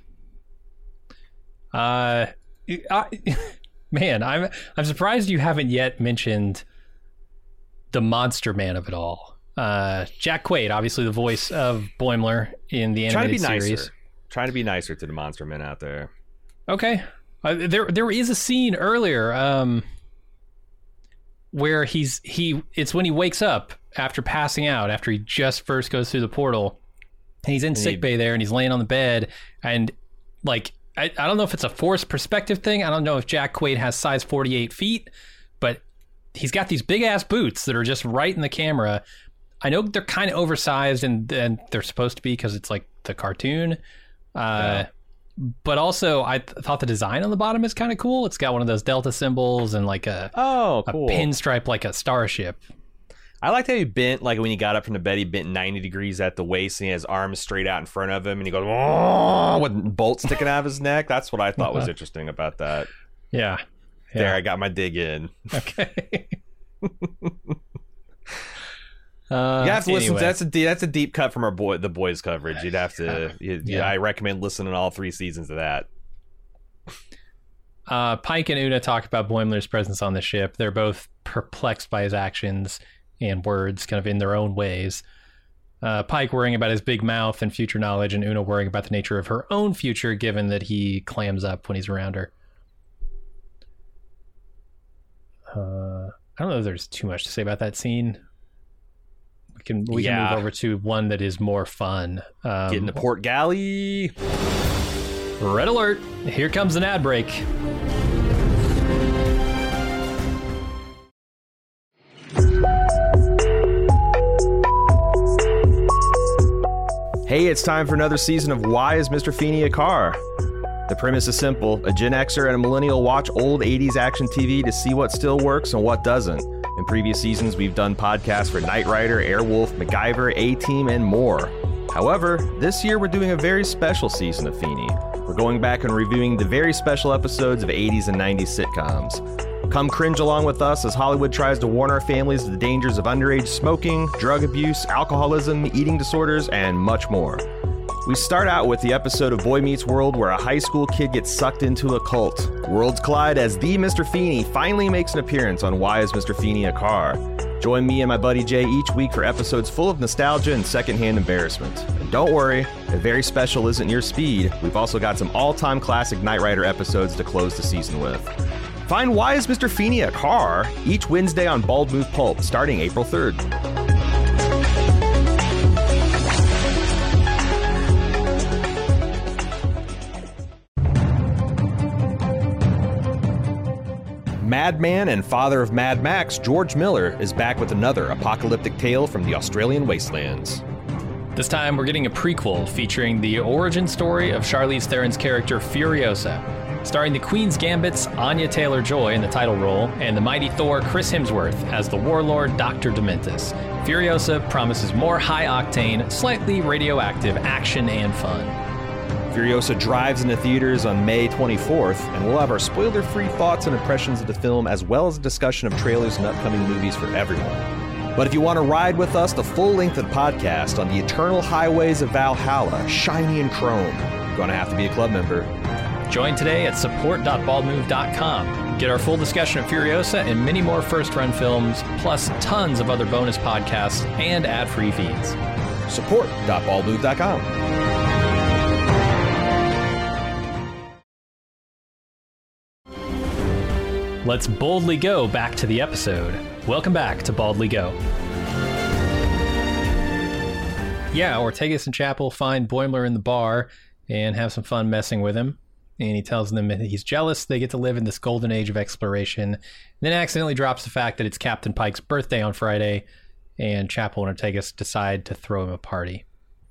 Uh, I, man, I'm I'm surprised you haven't yet mentioned the monster man of it all. Uh, Jack Quaid, obviously the voice of Boimler in the animated Trying to be series. Nicer. Trying to be nicer to the monster men out there. Okay, uh, there there is a scene earlier, um, where he's he. It's when he wakes up after passing out, after he just first goes through the portal, and he's in sickbay there, and he's laying on the bed, and like I, I don't know if it's a forced perspective thing. I don't know if Jack Quaid has size forty-eight feet, but he's got these big ass boots that are just right in the camera. I know they're kind of oversized, and, and they're supposed to be because it's like the cartoon. Uh, yeah. But also, I th- thought the design on the bottom is kind of cool. It's got one of those Delta symbols and like a, oh, cool. a pinstripe like a starship. I liked how he bent, like when he got up from the bed, he bent ninety degrees at the waist, and he has arms straight out in front of him, and he goes, oh, with bolts sticking out of his neck. That's what I thought was interesting about that. Yeah. yeah. There, I got my dig in. Okay. Uh, you have to anyway. listen to that's a that's a deep cut from our boy the boys coverage. You'd have to. You, yeah. I recommend listening to all three seasons of that. Uh, Pike and Una talk about Boimler's presence on the ship. They're both perplexed by his actions and words, kind of in their own ways. Uh, Pike worrying about his big mouth and future knowledge, and Una worrying about the nature of her own future, given that he clams up when he's around her. Uh, I don't know if there's too much to say about that scene. We can we yeah. can move over to one that is more fun. Um, Get in the port galley. Red alert! Here comes an ad break. Hey, it's time for another season of Why is Mister Feeney a Car? The premise is simple. A Gen Xer and a millennial watch old eighties action T V to see what still works and what doesn't. In previous seasons, we've done podcasts for Knight Rider, Airwolf, MacGyver, A-Team, and more. However, this year we're doing a very special season of Feeney. We're going back and reviewing the very special episodes of eighties and nineties sitcoms. Come cringe along with us as Hollywood tries to warn our families of the dangers of underage smoking, drug abuse, alcoholism, eating disorders, and much more. We start out with the episode of Boy Meets World where a high school kid gets sucked into a cult. Worlds collide as the Mister Feeney finally makes an appearance on Why is Mister Feeney a Car? Join me and my buddy Jay each week for episodes full of nostalgia and secondhand embarrassment. And don't worry, if very special isn't your speed, we've also got some all-time classic Knight Rider episodes to close the season with. Find Why is Mister Feeney a Car? Each Wednesday on Bald Move Pulp, starting April third. Madman and father of Mad Max, George Miller, is back with another apocalyptic tale from the Australian wastelands. This time, we're getting a prequel featuring the origin story of Charlize Theron's character Furiosa, starring the Queen's Gambit's Anya Taylor-Joy in the title role and the mighty Thor Chris Hemsworth as the warlord Doctor Dementus. Furiosa promises more high-octane, slightly radioactive action and fun. Furiosa drives into theaters on May twenty-fourth, and we'll have our spoiler-free thoughts and impressions of the film, as well as a discussion of trailers and upcoming movies for everyone. But if you want to ride with us the full length of the podcast on the eternal highways of Valhalla, shiny and chrome, you're going to have to be a club member. Join today at support dot bald move dot com. Get our full discussion of Furiosa and many more first-run films, plus tons of other bonus podcasts and ad-free feeds. support dot bald move dot com. Let's boldly go back to the episode. Welcome back to Baldly Go. Yeah, Ortegas and Chapel find Boimler in the bar and have some fun messing with him. And he tells them that he's jealous they get to live in this golden age of exploration. And then accidentally drops the fact that it's Captain Pike's birthday on Friday, and Chapel and Ortegas decide to throw him a party.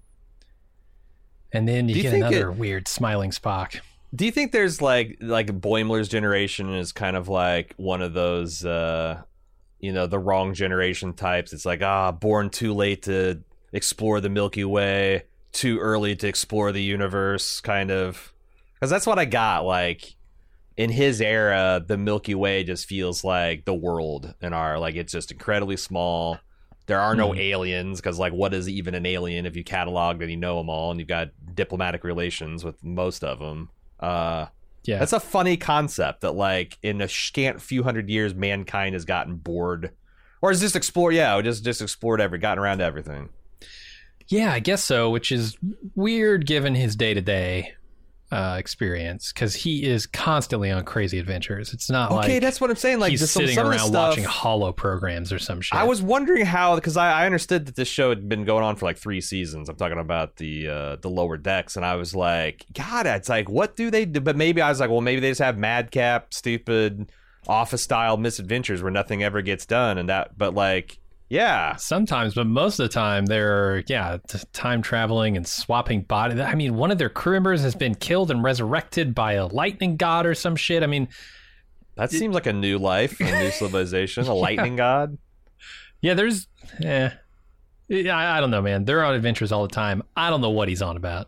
And then you, you get another it, weird smiling Spock. Do you think there's like like Boimler's generation is kind of like one of those uh, you know, the wrong generation types? It's like, ah, born too late to explore the Milky Way, too early to explore the universe, kind of. Because that's what I got. Like, in his era, the Milky Way just feels like the world in our, like, it's just incredibly small. There are no mm. aliens, because, like, what is even an alien if you catalog that you know them all and you've got diplomatic relations with most of them? Uh, yeah, that's a funny concept that, like, in a scant few hundred years, mankind has gotten bored, or has just explored. Yeah, just just explored every, gotten around to everything. Yeah, I guess so. Which is weird given his day to day experience, because he is constantly on crazy adventures. It's not okay, like okay. That's what I'm saying. Like, he's some, sitting some around stuff, watching holo programs or some shit. I was wondering how, because I, I understood that this show had been going on for like three seasons. I'm talking about the uh, the lower decks, and I was like, God, it's like, what do they do? But maybe I was like, well, maybe they just have madcap, stupid, office style misadventures where nothing ever gets done, and that. But like, yeah, sometimes, but most of the time they're yeah t- time traveling and swapping bodies. I mean, one of their crew members has been killed and resurrected by a lightning god or some shit. I mean, that it, seems like a new life, a new civilization, a yeah. lightning god. Yeah, there's, eh, I, I don't know, man. They're on adventures all the time. I don't know what he's on about.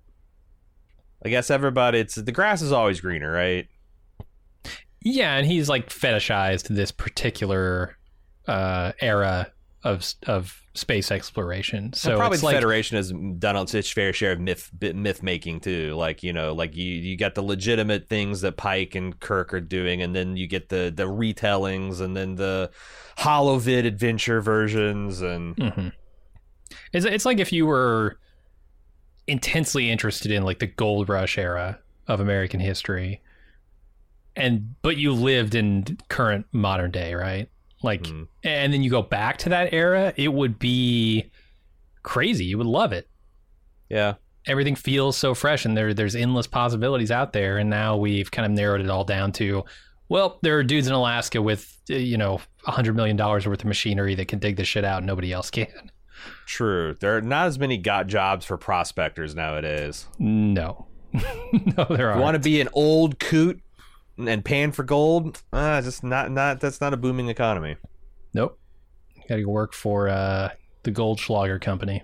I guess everybody, it's the grass is always greener, right? Yeah, and he's like fetishized this particular uh, era of of space exploration. So and probably it's the like, Federation has done its fair share of myth myth making too. Like, you know, like you you got the legitimate things that Pike and Kirk are doing, and then you get the the retellings, and then the holovid adventure versions, and mm-hmm. it's it's like if you were intensely interested in like the gold rush era of American history, and but you lived in current modern day, right? Like, mm-hmm. and then you go back to that era, it would be crazy. You would love it. Yeah. Everything feels so fresh, and there there's endless possibilities out there. And now we've kind of narrowed it all down to, well, there are dudes in Alaska with, you know, a hundred million dollars worth of machinery that can dig this shit out and nobody else can. True. There are not as many got jobs for prospectors nowadays. No. No, there are. You want to be an old coot and pan for gold? Uh, just not not that's not a booming economy. Nope. Got to work for uh, the Goldschlager company.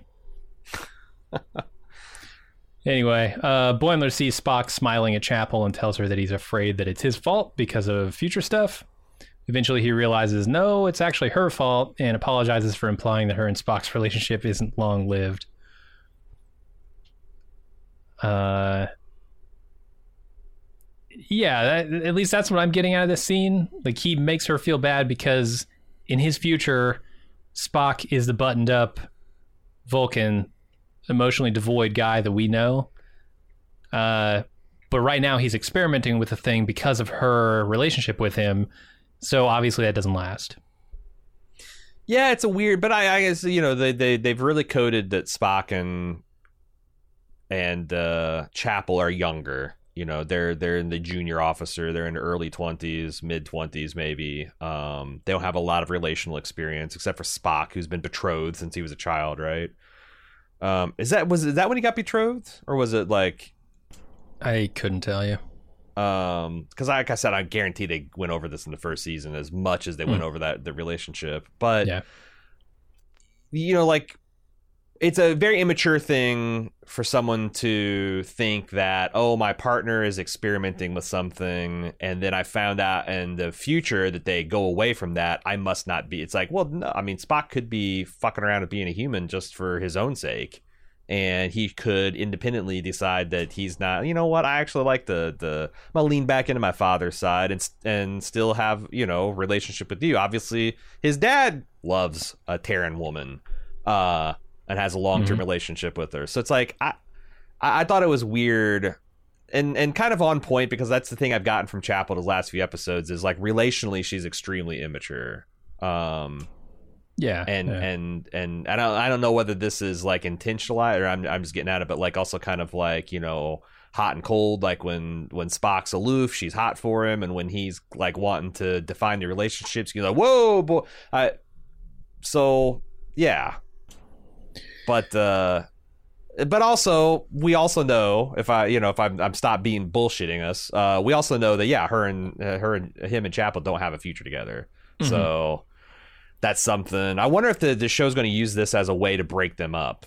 Anyway, uh, Boimler sees Spock smiling at Chapel and tells her that he's afraid that it's his fault because of future stuff. Eventually, he realizes, no, it's actually her fault, and apologizes for implying that her and Spock's relationship isn't long-lived. Uh... Yeah, that, at least that's what I'm getting out of this scene. Like, he makes her feel bad because in his future, Spock is the buttoned up Vulcan, emotionally devoid guy that we know. Uh, but right now he's experimenting with the thing because of her relationship with him. So obviously that doesn't last. Yeah, it's a weird, but I, I guess, you know, they, they, they've really coded that Spock and, and uh, Chapel are younger. You know, they're they're in the junior officer. They're in the early twenties, mid twenties, maybe. Um, they don't have a lot of relational experience, except for Spock, who's been betrothed since he was a child, right? Um, is that was is that when he got betrothed, or was it like? I couldn't tell you. Um, because like I said, I guarantee they went over this in the first season as much as they mm. went over that the relationship. But yeah, you know, like it's a very immature thing for someone to think that, oh, my partner is experimenting with something, and then I found out in the future that they go away from that. I must not be. It's like, well, no, I mean, Spock could be fucking around with being a human just for his own sake. And he could independently decide that he's not, you know what, I actually like the, the I'm going to lean back into my father's side and and still have, you know, relationship with you. Obviously, his dad loves a Terran woman uh, and has a long-term mm-hmm. relationship with her. So it's like, I I thought it was weird and, and kind of on point, because that's the thing I've gotten from Chapel the last few episodes is like relationally, she's extremely immature. Um Yeah, and yeah. and and I don't I don't know whether this is like intentional or I'm I'm just getting at it, but like also kind of like, you know, hot and cold. Like when when Spock's aloof, she's hot for him, and when he's like wanting to define the relationships, he's like, whoa, boy. I so yeah, but uh, but also we also know if I you know if I'm I'm stop being bullshitting us, uh, we also know that yeah, her and uh, her and him and Chapel don't have a future together, mm-hmm. so. That's something. I wonder if the, the show's going to use this as a way to break them up.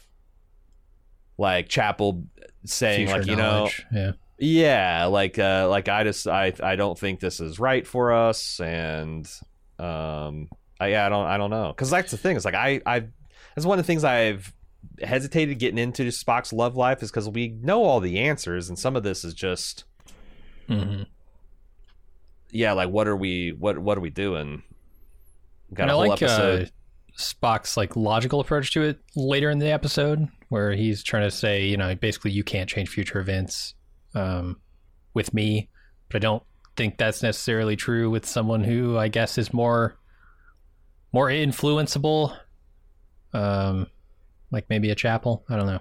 Like Chapel saying, Future like, you knowledge. know, yeah, yeah, like, uh, like I just, I, I don't think this is right for us, and, um, I, yeah, I don't, I don't know, because that's the thing. It's like I, I, that's one of the things I've hesitated getting into Spock's love life is because we know all the answers, and some of this is just, mm-hmm. yeah, like what are we, what, what are we doing? Got and a I whole like episode. uh, Spock's like logical approach to it later in the episode, where he's trying to say, you know, basically you can't change future events um, with me, but I don't think that's necessarily true with someone who I guess is more more influenceable, um, like maybe a Chapel. I don't know.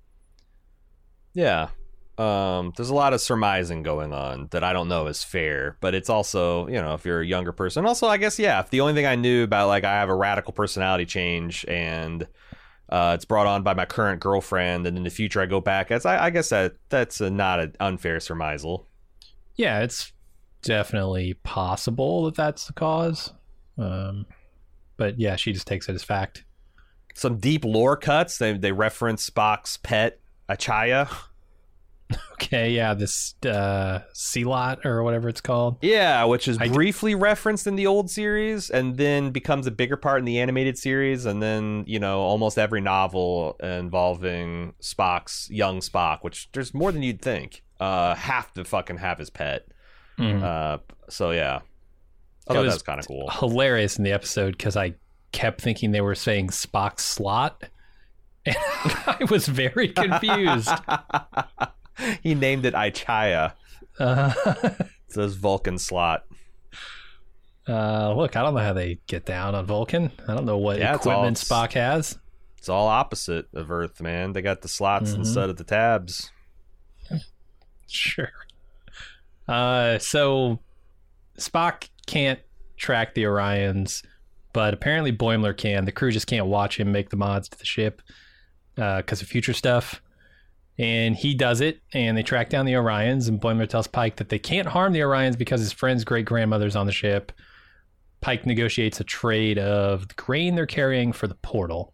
Yeah. Um, there's a lot of surmising going on that I don't know is fair, but it's also, you know, if you're a younger person. Also, I guess, yeah, if the only thing I knew about, like, I have a radical personality change and uh, it's brought on by my current girlfriend, and in the future I go back, that's, I, I guess that that's a, not an unfair surmisal. Yeah, it's definitely possible that that's the cause. Um, but yeah, she just takes it as fact. Some deep lore cuts. They, they reference Spock's pet, Achaya. Okay, yeah, this uh, Sea-Lot or whatever it's called. Yeah, which is I briefly d- referenced in the old series and then becomes a bigger part in the animated series. And then, you know, almost every novel involving Spock's, young Spock, which there's more than you'd think, uh, have to fucking have his pet. Mm-hmm. Uh, so, yeah. I thought that was kind of cool. Hilarious in the episode because I kept thinking they were saying Spock's slot. And I was very confused. He named it Ichaya. Uh, it says Vulcan slot. Uh, look, I don't know how they get down on Vulcan. I don't know what yeah, equipment all, Spock has. It's all opposite of Earth, man. They got the slots mm-hmm. instead of the tabs. Sure. Uh, so Spock can't track the Orions, but apparently Boimler can. The crew just can't watch him make the mods to the ship because uh, of future stuff. And he does it, and they track down the Orions, and Boimler tells Pike that they can't harm the Orions because his friend's great-grandmother's on the ship. Pike negotiates a trade of the grain they're carrying for the portal.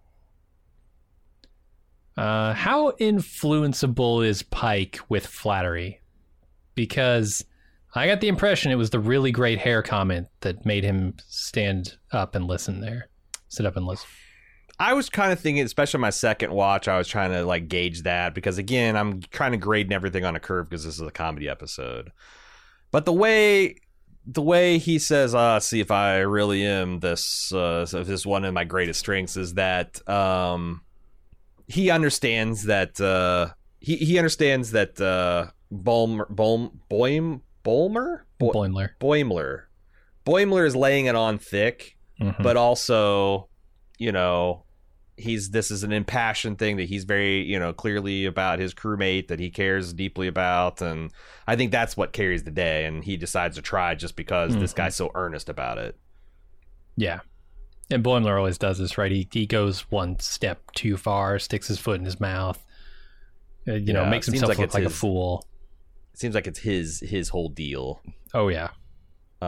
Uh, how influenceable is Pike with flattery? Because I got the impression it was the really great hair comment that made him stand up and listen there. Sit up and listen. I was kind of thinking, especially my second watch, I was trying to like gauge that because, again, I'm kind of grading everything on a curve because this is a comedy episode. But the way the way he says, uh, see if I really am this, uh, if this is one of my greatest strengths, is that um, he understands that uh, he, he understands that uh, Boimler, Boim, Boim, Boimler? Bo- Boimler. Boimler. Boimler is laying it on thick, mm-hmm. but also, you know, he's this is an impassioned thing that he's very, you know, clearly about his crewmate that he cares deeply about, and I think that's what carries the day, and he decides to try just because mm-hmm. this guy's so earnest about it. Yeah. And Boimler always does this, right? He he goes one step too far, sticks his foot in his mouth, uh, you yeah, know, makes himself like look like his, a fool. It seems like it's his his whole deal. Oh, yeah.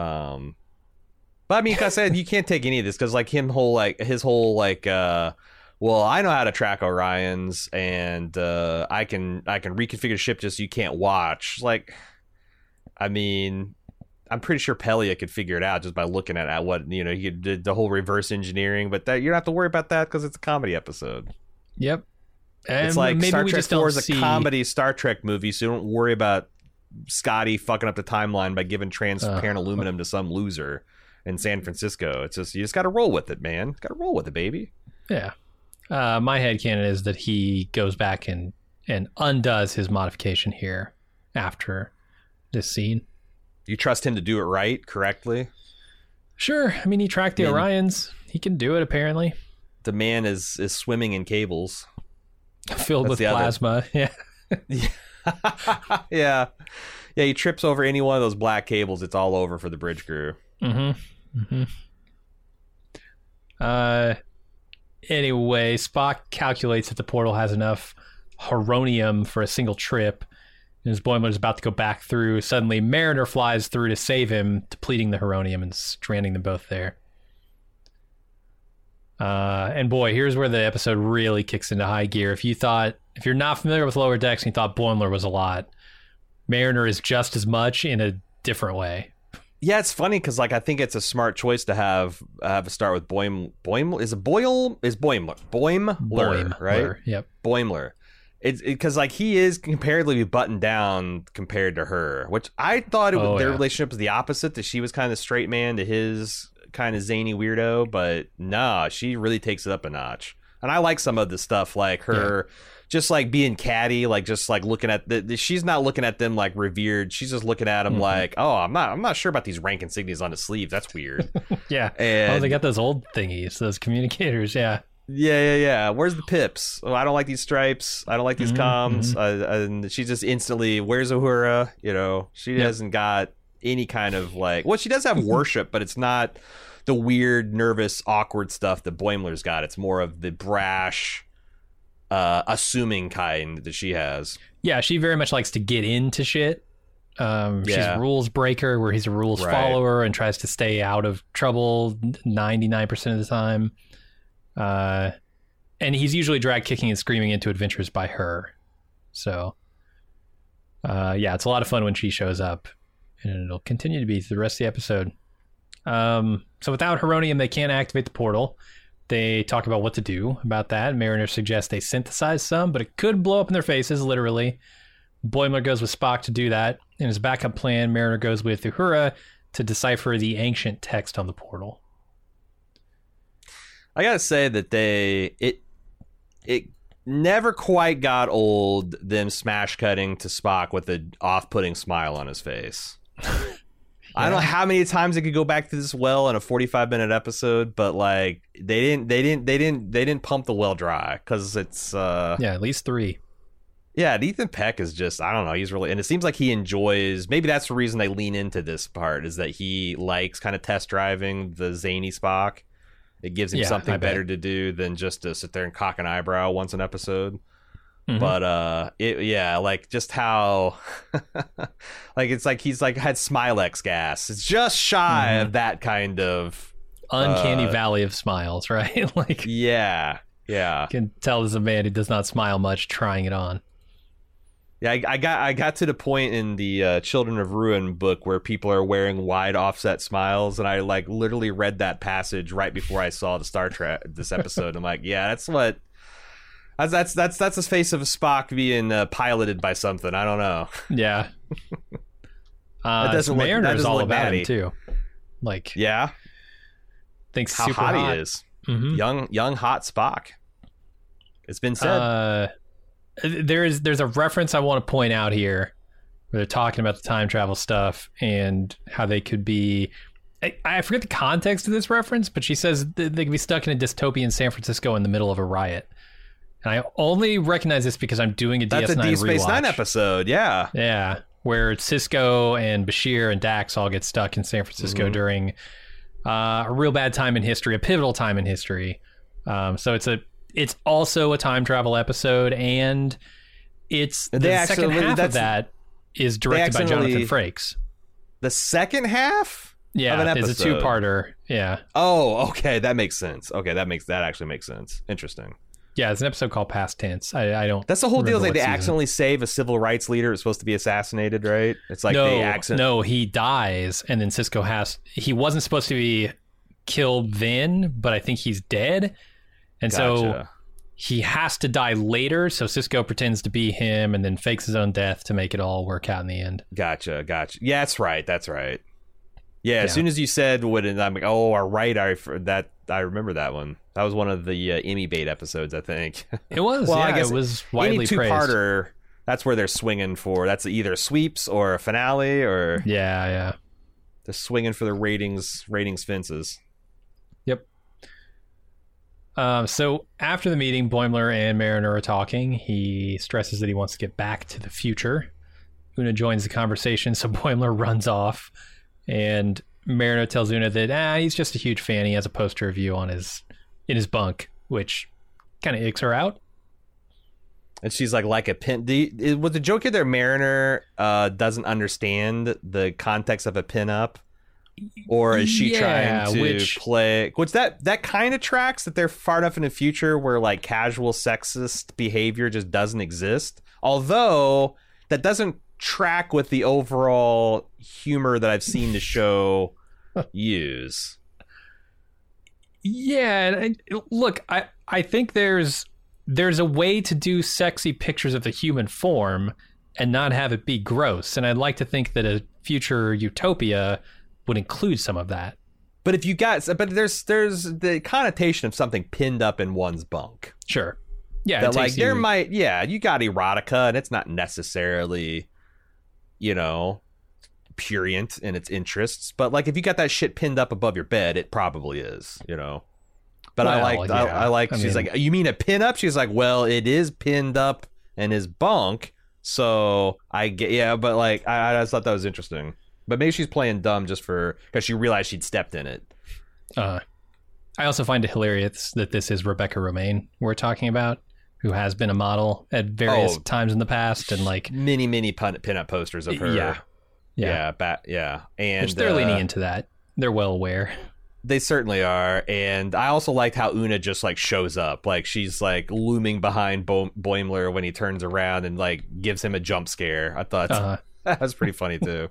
Um, but I mean, like I said, you can't take any of this because, like, him whole, like, his whole, like, uh, well, I know how to track Orions, and uh, I can I can reconfigure the ship just so you can't watch. Like, I mean, I'm pretty sure Pelia could figure it out just by looking at, at what, you know, he did the whole reverse engineering, but that you don't have to worry about that because it's a comedy episode. Yep. And it's like maybe Star we Trek just four don't is a see... comedy Star Trek movie, so you don't worry about Scotty fucking up the timeline by giving transparent uh, aluminum to some loser in San Francisco. It's just, you just got to roll with it, man. Got to roll with it, baby. Yeah. Uh, my headcanon is that he goes back and, and undoes his modification here after this scene. You trust him to do it right, correctly? Sure. I mean, he tracked the I mean, Orions. He can do it, apparently. The man is, is swimming in cables. Filled That's with plasma. Yeah. yeah. yeah. Yeah, he trips over any one of those black cables, it's all over for the bridge crew. Mm-hmm. Mm-hmm. Uh, anyway, Spock calculates that the portal has enough heronium for a single trip. And as Boimler is about to go back through, suddenly Mariner flies through to save him, depleting the heronium and stranding them both there. Uh, and boy, here's where the episode really kicks into high gear. If you thought, if you're not familiar with Lower Decks and you thought Boimler was a lot, Mariner is just as much in a different way. Yeah, it's funny because like I think it's a smart choice to have have a start with Boim. Boim is a Boyle is Boimler. Boimler, Boimler, right? Yep. Boimler. It's because it, like he is comparatively buttoned down compared to her, which I thought it was, oh, their yeah. relationship was the opposite. That she was kind of the straight man to his kind of zany weirdo, but nah, she really takes it up a notch. And I like some of the stuff like her. Yeah. Just like being catty, like just like looking at the, the, she's not looking at them like revered. She's just looking at them mm-hmm. like, oh, I'm not, I'm not sure about these rank insignias on the sleeve. That's weird. yeah. And, oh, they got those old thingies, those communicators. Yeah. Yeah, yeah, yeah. Where's the pips? Oh, I don't like these stripes. I don't like these mm-hmm. comms. Uh, and she just instantly, where's Uhura? You know, she yep. hasn't got any kind of like, well, she does have worship, but it's not the weird, nervous, awkward stuff that Boimler's got. It's more of the brash, uh assuming kind that she has. Yeah, she very much likes to get into shit. Um yeah. She's a rules breaker where he's a rules right. follower and tries to stay out of trouble ninety-nine percent of the time. Uh and he's usually dragged kicking and screaming into adventures by her. So uh yeah, it's a lot of fun when she shows up, and it'll continue to be through the rest of the episode. Um so without heronium they can't activate the portal. They talk about what to do about that. Mariner suggests they synthesize some, but it could blow up in their faces, literally. Boimler goes with Spock to do that. In his backup plan, Mariner goes with Uhura to decipher the ancient text on the portal. I gotta say that they it it never quite got old them smash cutting to Spock with an off-putting smile on his face. I don't know how many times they could go back to this well in a forty-five minute episode, but like they didn't, they didn't, they didn't, they didn't pump the well dry because it's uh, yeah, at least three. Yeah, Ethan Peck is just, I don't know, he's really, and it seems like he enjoys. Maybe that's the reason they lean into this part is that he likes kind of test driving the zany Spock. It gives him yeah, something I better bet. to do than just to sit there and cock an eyebrow once an episode. Mm-hmm. But uh it, yeah, like just how like it's like he's like had Smilex gas. It's just shy mm-hmm. of that kind of uncanny uh, valley of smiles, right? Like yeah, yeah. You can tell there's a man who does not smile much trying it on. Yeah, I, I got I got to the point in the uh, Children of Ruin book where people are wearing wide offset smiles, and I like literally read that passage right before I saw the Star Trek this episode. I'm like, yeah, that's what. That's that's that's that's the face of Spock being uh, piloted by something. I don't know. Yeah. Uh, that doesn't look, Mariner's that all look about natty. him too. Like, yeah, thinks how super hot, hot he is. Mm-hmm. Young, young, hot Spock. It's been said. Uh, there is there's a reference I want to point out here where they're talking about the time travel stuff and how they could be. I, I forget the context of this reference, but she says they could be stuck in a dystopian San Francisco in the middle of a riot. And I only recognize this because I'm doing a D S nine That's a Deep Space rewatch. Nine episode, yeah. Yeah, where Cisco and Bashir and Dax all get stuck in San Francisco mm-hmm. during uh, a real bad time in history, a pivotal time in history. Um, so it's a it's also a time travel episode, and it's the they second actually, half of that is directed by Jonathan Frakes. The second half? Yeah, of an it's a episode. two-parter. Yeah. Oh, okay, that makes sense. Okay, that makes that actually makes sense. Interesting. Yeah, it's an episode called Past Tense. I, I don't. That's the whole deal. Is like they season. accidentally save a civil rights leader who's supposed to be assassinated, right? It's like no, they accident. No, he dies, and then Cisco has. He wasn't supposed to be killed then, but I think he's dead, and so Gotcha. he has to die later. So Cisco pretends to be him, and then fakes his own death to make it all work out in the end. Gotcha, gotcha. Yeah, that's right. That's right. Yeah, as Yeah. soon as you said what, and I'm like, oh, all right. I that I remember that one. That was one of the uh, Emmy bait episodes, I think. It was. Well, I yeah, guess it was widely Any praised. two-parter, that's where they're swinging for. That's either sweeps or a finale, or Yeah, yeah. they're swinging for the ratings ratings fences. Yep. Um, so after the meeting, Boimler and Mariner are talking. He stresses that he wants to get back to the future. Una joins the conversation, so Boimler runs off, and Mariner tells Una that ah, he's just a huge fan. He has a poster of you on his in his bunk, which kind of icks her out. And she's like, like a pin. Do you, was the joke here there? Mariner uh, doesn't understand the context of a pinup, or is she Yeah, trying to which- play? Which that that kind of tracks that they're far enough in the future where like casual sexist behavior just doesn't exist. Although that doesn't track with the overall humor that I've seen the show use. Yeah, and I, look, I I think there's there's a way to do sexy pictures of the human form and not have it be gross. And I'd like to think that a future utopia would include some of that. But if you got, but there's there's the connotation of something pinned up in one's bunk. Sure. Yeah, That it like takes there you- might, yeah, you got erotica, and it's not necessarily, you know, prurient in its interests. But like if you got that shit pinned up above your bed, it probably is, you know. But I Well, like, yeah. I, I like. I she's mean- like, you mean a pin up? She's like, well, it is pinned up in his bunk, so I get, yeah. But like, I, I just thought that was interesting. But maybe she's playing dumb just for because she realized she'd stepped in it. Uh, I also find it hilarious that this is Rebecca Romaine we're talking about, who has been a model at various Oh. times in the past, and like, Many, many pin pin-up posters of her. yeah, yeah, yeah, ba- yeah. And which they're uh, leaning into that. They're well aware. They certainly are. And I also liked how Una just like shows up. Like she's like looming behind Bo- Boimler when he turns around and like gives him a jump scare. I thought Uh, that was pretty funny too.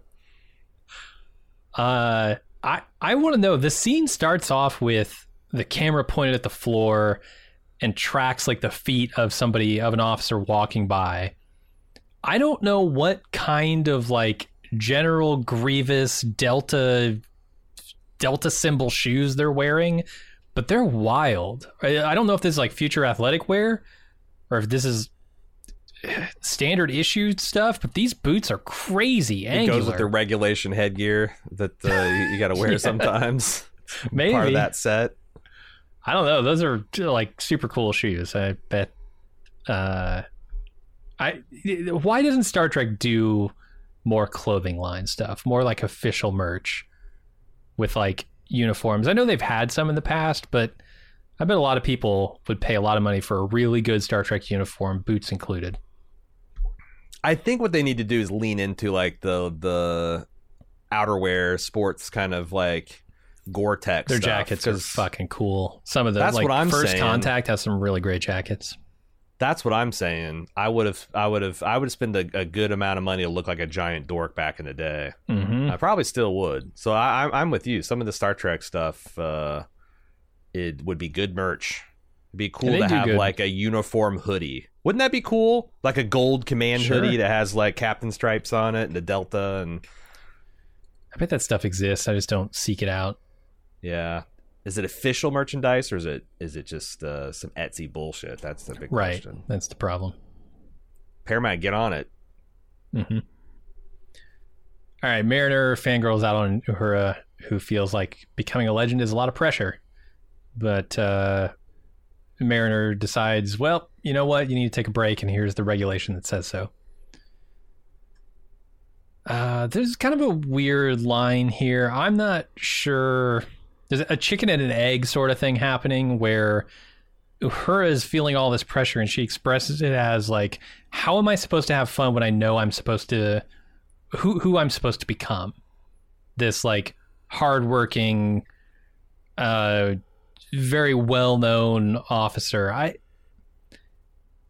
Uh, I I want to know. The scene starts off with the camera pointed at the floor and tracks like the feet of somebody of an officer walking by. I don't know what kind of like General Grievous Delta Delta symbol shoes they're wearing, but they're wild. I, I don't know if this is like future athletic wear or if this is standard issue stuff, but these boots are crazy It angular. goes with the regulation headgear that uh, you, you got to wear Yeah. sometimes. Maybe. Part of that set. I don't know. Those are like super cool shoes. I bet. Uh, I why doesn't Star Trek do more clothing line stuff, more like official merch with like uniforms? I know they've had some in the past, but I bet a lot of people would pay a lot of money for a really good Star Trek uniform, boots included. I think what they need to do is lean into like the the outerwear sports kind of like Gore-Tex Their stuff, jackets are 'cause fucking cool. Some of the That's like what I'm First saying. Contact has some really great jackets. That's what I'm saying. I would have, I would have, I would spend a, a good amount of money to look like a giant dork back in the day. Mm-hmm. I probably still would. So I, I'm, I'm with you. Some of the Star Trek stuff, uh, it would be good merch. It'd be cool they to do have good. like a uniform hoodie. Wouldn't that be cool? Like a gold command Sure. hoodie that has like captain stripes on it and the Delta and I bet that stuff exists. I just don't seek it out. yeah. Is it official merchandise or is it is it just uh, some Etsy bullshit? That's the big Right. question. That's the problem. Paramount, get on it. Mm-hmm. All right, Mariner fangirls out on Uhura, who feels like becoming a legend is a lot of pressure. But uh, Mariner decides, well, you know what? You need to take a break, and here's the regulation that says so. Uh, there's kind of a weird line here. I'm not sure. There's a chicken and an egg sort of thing happening where Uhura is feeling all this pressure and she expresses it as like, how am I supposed to have fun when I know I'm supposed to, who who I'm supposed to become? This like hardworking, uh, very well-known officer. I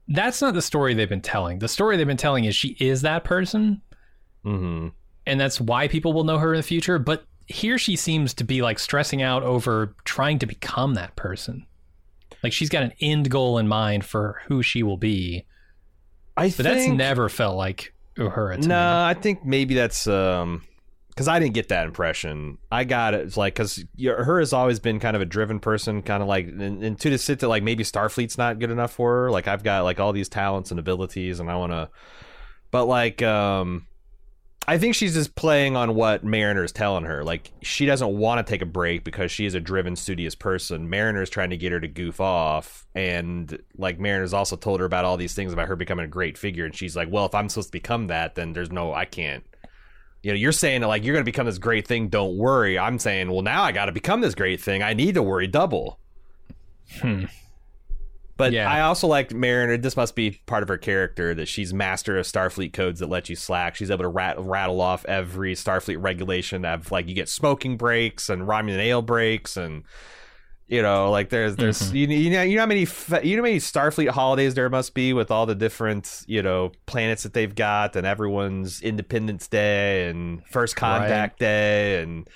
that's not the story they've been telling. The story they've been telling is she is that person. Mm-hmm. And that's why people will know her in the future. But here she seems to be like stressing out over trying to become that person. Like she's got an end goal in mind for who she will be. I but think, that's never felt like Uhura to no, me. I think maybe that's um because I didn't get that impression. I got it. It's like because her has always been kind of a driven person, kind of like, and, and to the sit that like maybe Starfleet's not good enough for her. Like I've got like all these talents and abilities, and I want to, but like um, I think she's just playing on what Mariner's telling her. Like she doesn't want to take a break because she is a driven, studious person. Mariner's trying to get her to goof off, and like Mariner's also told her about all these things about her becoming a great figure, and she's like, well, if I'm supposed to become that, then there's no, I can't. You know, you're saying like you're going to become this great thing. Don't worry. I'm saying, well, now I got to become this great thing. I need to worry double. Hmm. But Yeah. I also like Mariner. This must be part of her character that she's master of Starfleet codes that let you slack. She's able to rat- rattle off every Starfleet regulation of like you get smoking breaks and Romulan ale breaks and. You know, like there's there's Mm-hmm. you, you know you know how many fe- you know how many Starfleet holidays there must be with all the different you know planets that they've got and everyone's Independence Day and First Contact Day and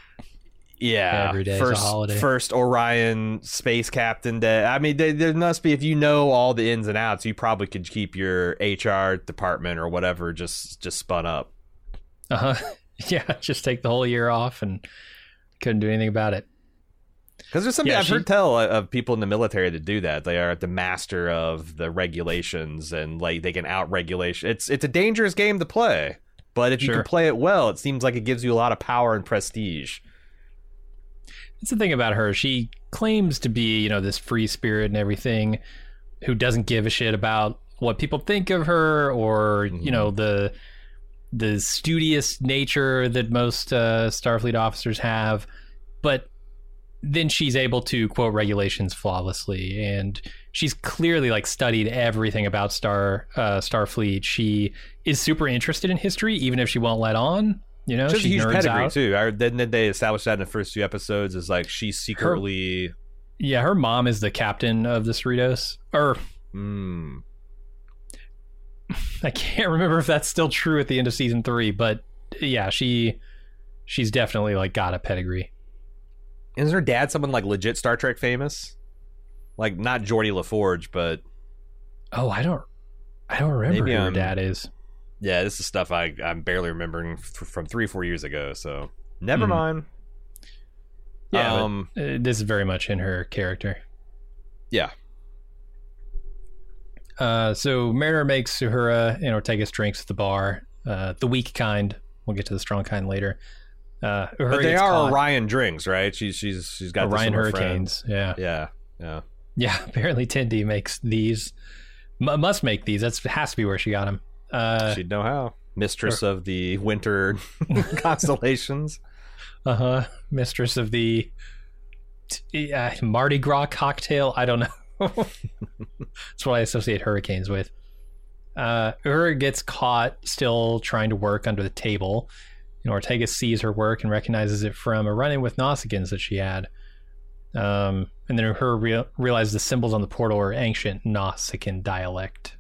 yeah Every day is a first holiday. first Orion Space Captain Day. I mean, there, there must be if you know all the ins and outs, you probably could keep your H R department or whatever just just spun up. Uh huh. Yeah, just take the whole year off and couldn't do anything about it. Because there's something Yeah, I've she- heard tell of people in the military that do that. They are the master of the regulations and like they can out regulation. It's it's a dangerous game to play, but if you Sure. can play it well, it seems like it gives you a lot of power and prestige. That's the thing about her. She claims to be, you know, this free spirit and everything, who doesn't give a shit about what people think of her or, you know, the the studious nature that most uh, Starfleet officers have. But then she's able to quote regulations flawlessly, and she's clearly like studied everything about Star uh, Starfleet. She is super interested in history, even if she won't let on. You know, Just a she huge nerds pedigree out. too. I, didn't they establish that in the first few episodes? Is like she's secretly. Yeah, her mom is the captain of the Cerritos. Or Hmm. I can't remember if that's still true at the end of season three, but yeah, she she's definitely like got a pedigree. Is her dad someone like legit Star Trek famous? Like not Geordie LaForge, but Oh, I don't I don't remember Maybe who her I'm- dad is. yeah, this is stuff I I'm barely remembering f- from three four years ago. So never Hmm. mind. Yeah, but, Um, uh, this is very much in her character. yeah. Uh, so Mariner makes Uhura and Ortegas drinks at the bar. Uh, the weak kind. We'll get to the strong kind later. Uh, Uhura But they gets are caught. Orion drinks, right? She's she's she's got this Orion with her Hurricanes. Yeah. friend. Yeah, yeah. Yeah, apparently Tindy makes these. M- must make these. That's has to be where she got them. Uh She'd know how. Mistress of the winter constellations. huh. Mistress of the t- uh, Mardi Gras cocktail. I don't know. That's what I associate hurricanes with. Uh, Uhura gets caught still trying to work under the table. You know, Ortega sees her work and recognizes it from a run-in with Nausicaans that she had. Um, and then Uhura rea- realizes the symbols on the portal are ancient Nausicaan dialect.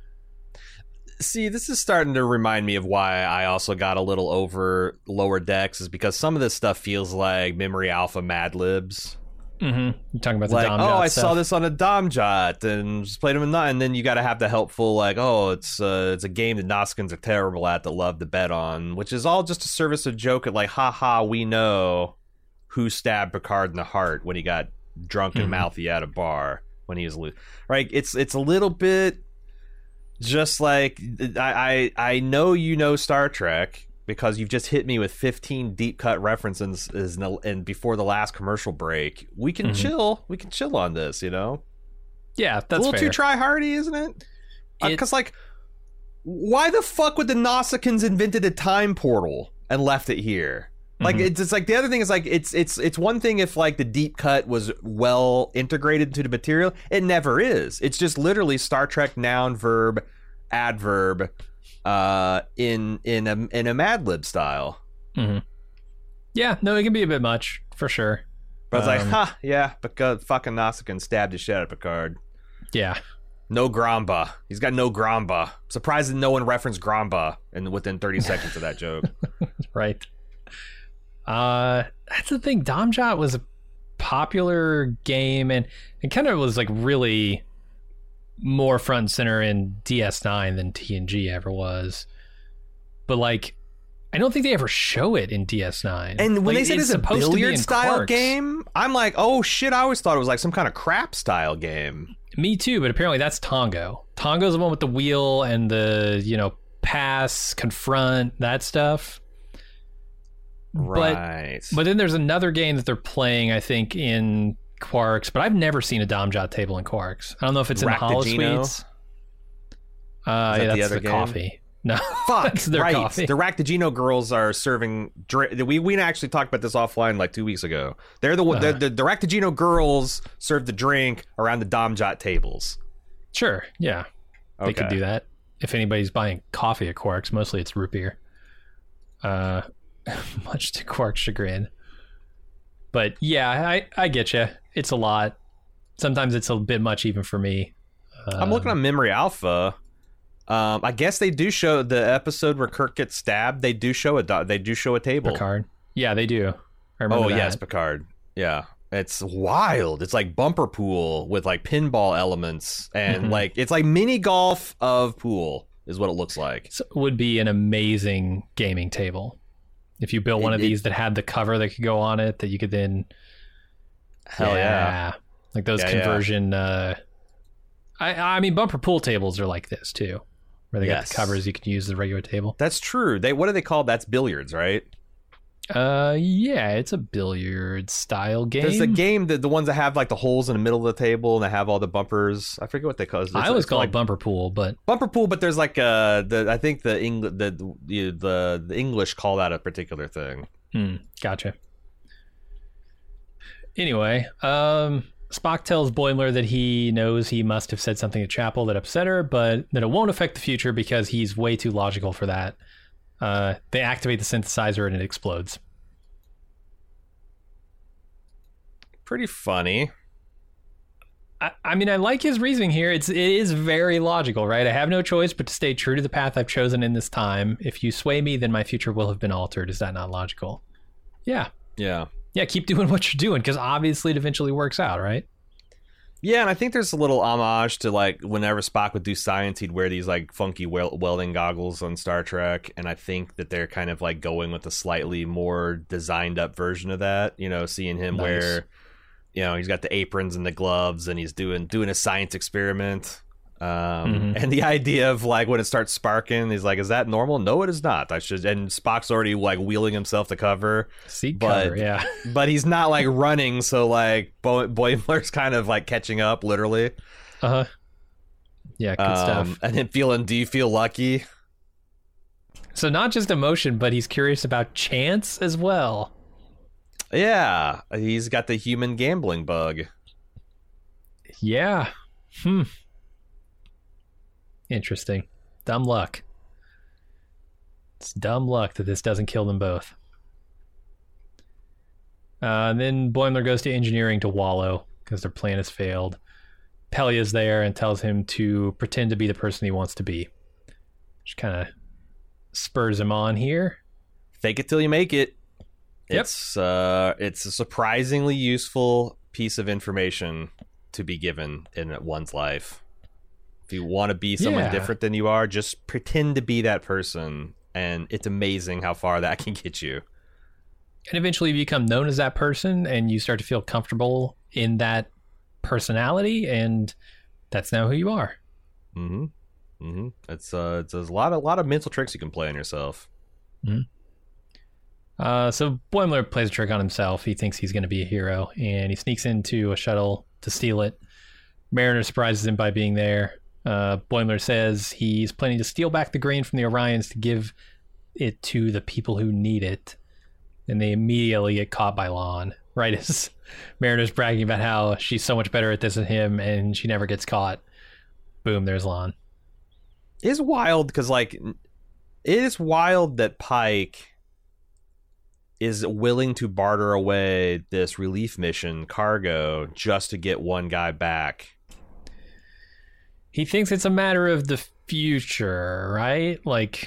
See, this is starting to remind me of why I also got a little over Lower Decks, is because some of this stuff feels like Memory Alpha Mad Libs. Mm-hmm. You're talking about the Like, Dom oh, Jot I stuff. saw this on a Dom Jot and just played them in that, and then you got to have the helpful, like, oh, it's uh, it's a game that Nausicaans are terrible at that love to bet on, which is all just to service a joke at like, ha ha, we know who stabbed Picard in the heart when he got drunk and Mhm. mouthy at a bar when he was lo- right. It's it's a little bit just like I, I I know you know Star Trek because you've just hit me with fifteen deep cut references is and before the last commercial break. We can Mhm. chill. We can chill on this, you know. Yeah, It's that's a little fair. too try hardy, isn't it? It- Because like, why the fuck would the Nausicaans invented a time portal and left it here? Like Mhm. it's, it's like the other thing is like it's it's it's one thing if like the deep cut was well integrated into the material. It never is. It's just literally Star Trek noun verb adverb uh in in a in a Mad Lib style. Mm-hmm. Yeah, no, it can be a bit much for sure. But it's like, Um, ha, yeah, because fucking Nausicaan stabbed the shit out of Picard. Yeah, No Gramba. He's got no Gramba. Surprised that no one referenced Gramba in within thirty seconds of that joke. Right. Uh, that's the thing. Domjot was a popular game, and it kind of was like really more front and center in D S nine than T N G ever was. But like, I don't think they ever show it in D S nine. And when like, they said it's, it's a billiard style Quarks. game, I'm like, oh shit! I always thought it was like some kind of crap style game. Me too, but apparently that's Tongo. Tongo's the one with the wheel and the, you know, pass, confront, that stuff. Right. But, but then there's another game that they're playing, I think, in Quarks, but I've never seen a Domjot table in Quarks. I don't know if it's in the Raktajino? Holosuites. Uh, yeah, that that's the other the game? coffee. No, Fuck, that's their right. coffee. The Raktajino girls are serving drink. We we actually talked about this offline like two weeks ago. They're the one. Uh-huh. The, the, the Raktajino girls serve the drink around the Domjot tables. Sure, yeah. They Okay. could do that. If anybody's buying coffee at Quarks, mostly it's root beer. Uh, much to Quark's chagrin. But yeah, I, I get you. It's a lot. Sometimes it's a bit much even for me. Um, I'm looking on Memory Alpha. Um, I guess they do show the episode where Kirk gets stabbed. They do show a do- they do show a table. Picard. Yeah, they do. I remember Oh that. yes, Picard. Yeah. It's wild. It's like bumper pool with like pinball elements and Mhm. like it's like mini golf of pool is what it looks like. So it would be an amazing gaming table if you built one It- of it- these that had the cover that could go on it that you could then. Hell yeah. Like those Yeah, yeah. conversion. Uh, I I mean, bumper pool tables are like this too, where they got Yes. the covers you could use the regular table. That's true. They what are they called? That's billiards, right? Uh, yeah, it's a billiard style game. There's a game that the ones that have like the holes in the middle of the table and they have all the bumpers. I forget what they call it. It's- I always it's call like it bumper pool, but bumper pool, but there's like uh the I think the Eng- the, the the the English call that a particular thing. hmm, gotcha. Anyway, um, Spock tells Boimler that he knows he must have said something to Chapel that upset her, but that it won't affect the future because he's way too logical for that. Uh, they activate the synthesizer and it explodes. Pretty funny. I, I mean, I like his reasoning here. It's it is very logical, right? I have no choice but to stay true to the path I've chosen in this time. If you sway me, then my future will have been altered. Is that not logical? Yeah. Yeah. Yeah, keep doing what you're doing, because obviously it eventually works out, right? Yeah, and I think there's a little homage to like whenever Spock would do science, he'd wear these like funky wel- welding goggles on Star Trek, and I think that they're kind of like going with a slightly more designed up version of that. You know, seeing him Nice. wear, you know, he's got the aprons and the gloves, and he's doing doing a science experiment. Um, Mhm. And the idea of like when it starts sparking, he's like, "Is that normal?" No, it is not. I should. And Spock's already like wheeling himself to cover. Seat But- cover, yeah. But he's not like running, so like Bo- Boimler's kind of like catching up, literally. Uh-huh. Yeah, good Um, stuff. and then feeling, do you feel lucky? So not just emotion, but he's curious about chance as well. Yeah, he's got the human gambling bug. Yeah. Hmm. Interesting. Dumb luck. It's dumb luck that this doesn't kill them both. Uh, and then Boimler goes to engineering to wallow because their plan has failed. Pelia's there and tells him to pretend to be the person he wants to be. Which kind of spurs him on here. Fake it till you make it. Yep. It's uh, it's a surprisingly useful piece of information to be given in one's life. If you want to be someone Yeah. different than you are, just pretend to be that person, and it's amazing how far that can get you. And eventually you become known as that person and you start to feel comfortable in that personality, and that's now who you are. Mm-hmm. Mm-hmm. It's uh, it's a lot of lot of mental tricks you can play on yourself. Uh, so Boimler plays a trick on himself. He thinks he's going to be a hero, and he sneaks into a shuttle to steal it. Mariner surprises him by being there. Uh, Boimler says he's planning to steal back the grain from the Orions to give it to the people who need it. And they immediately get caught by Lon, right as Mariner's bragging about how she's so much better at this than him, and she never gets caught. Boom, there's Lon. It's wild because like it is wild that Pike is willing to barter away this relief mission cargo just to get one guy back. He thinks it's a matter of the future, right? Like,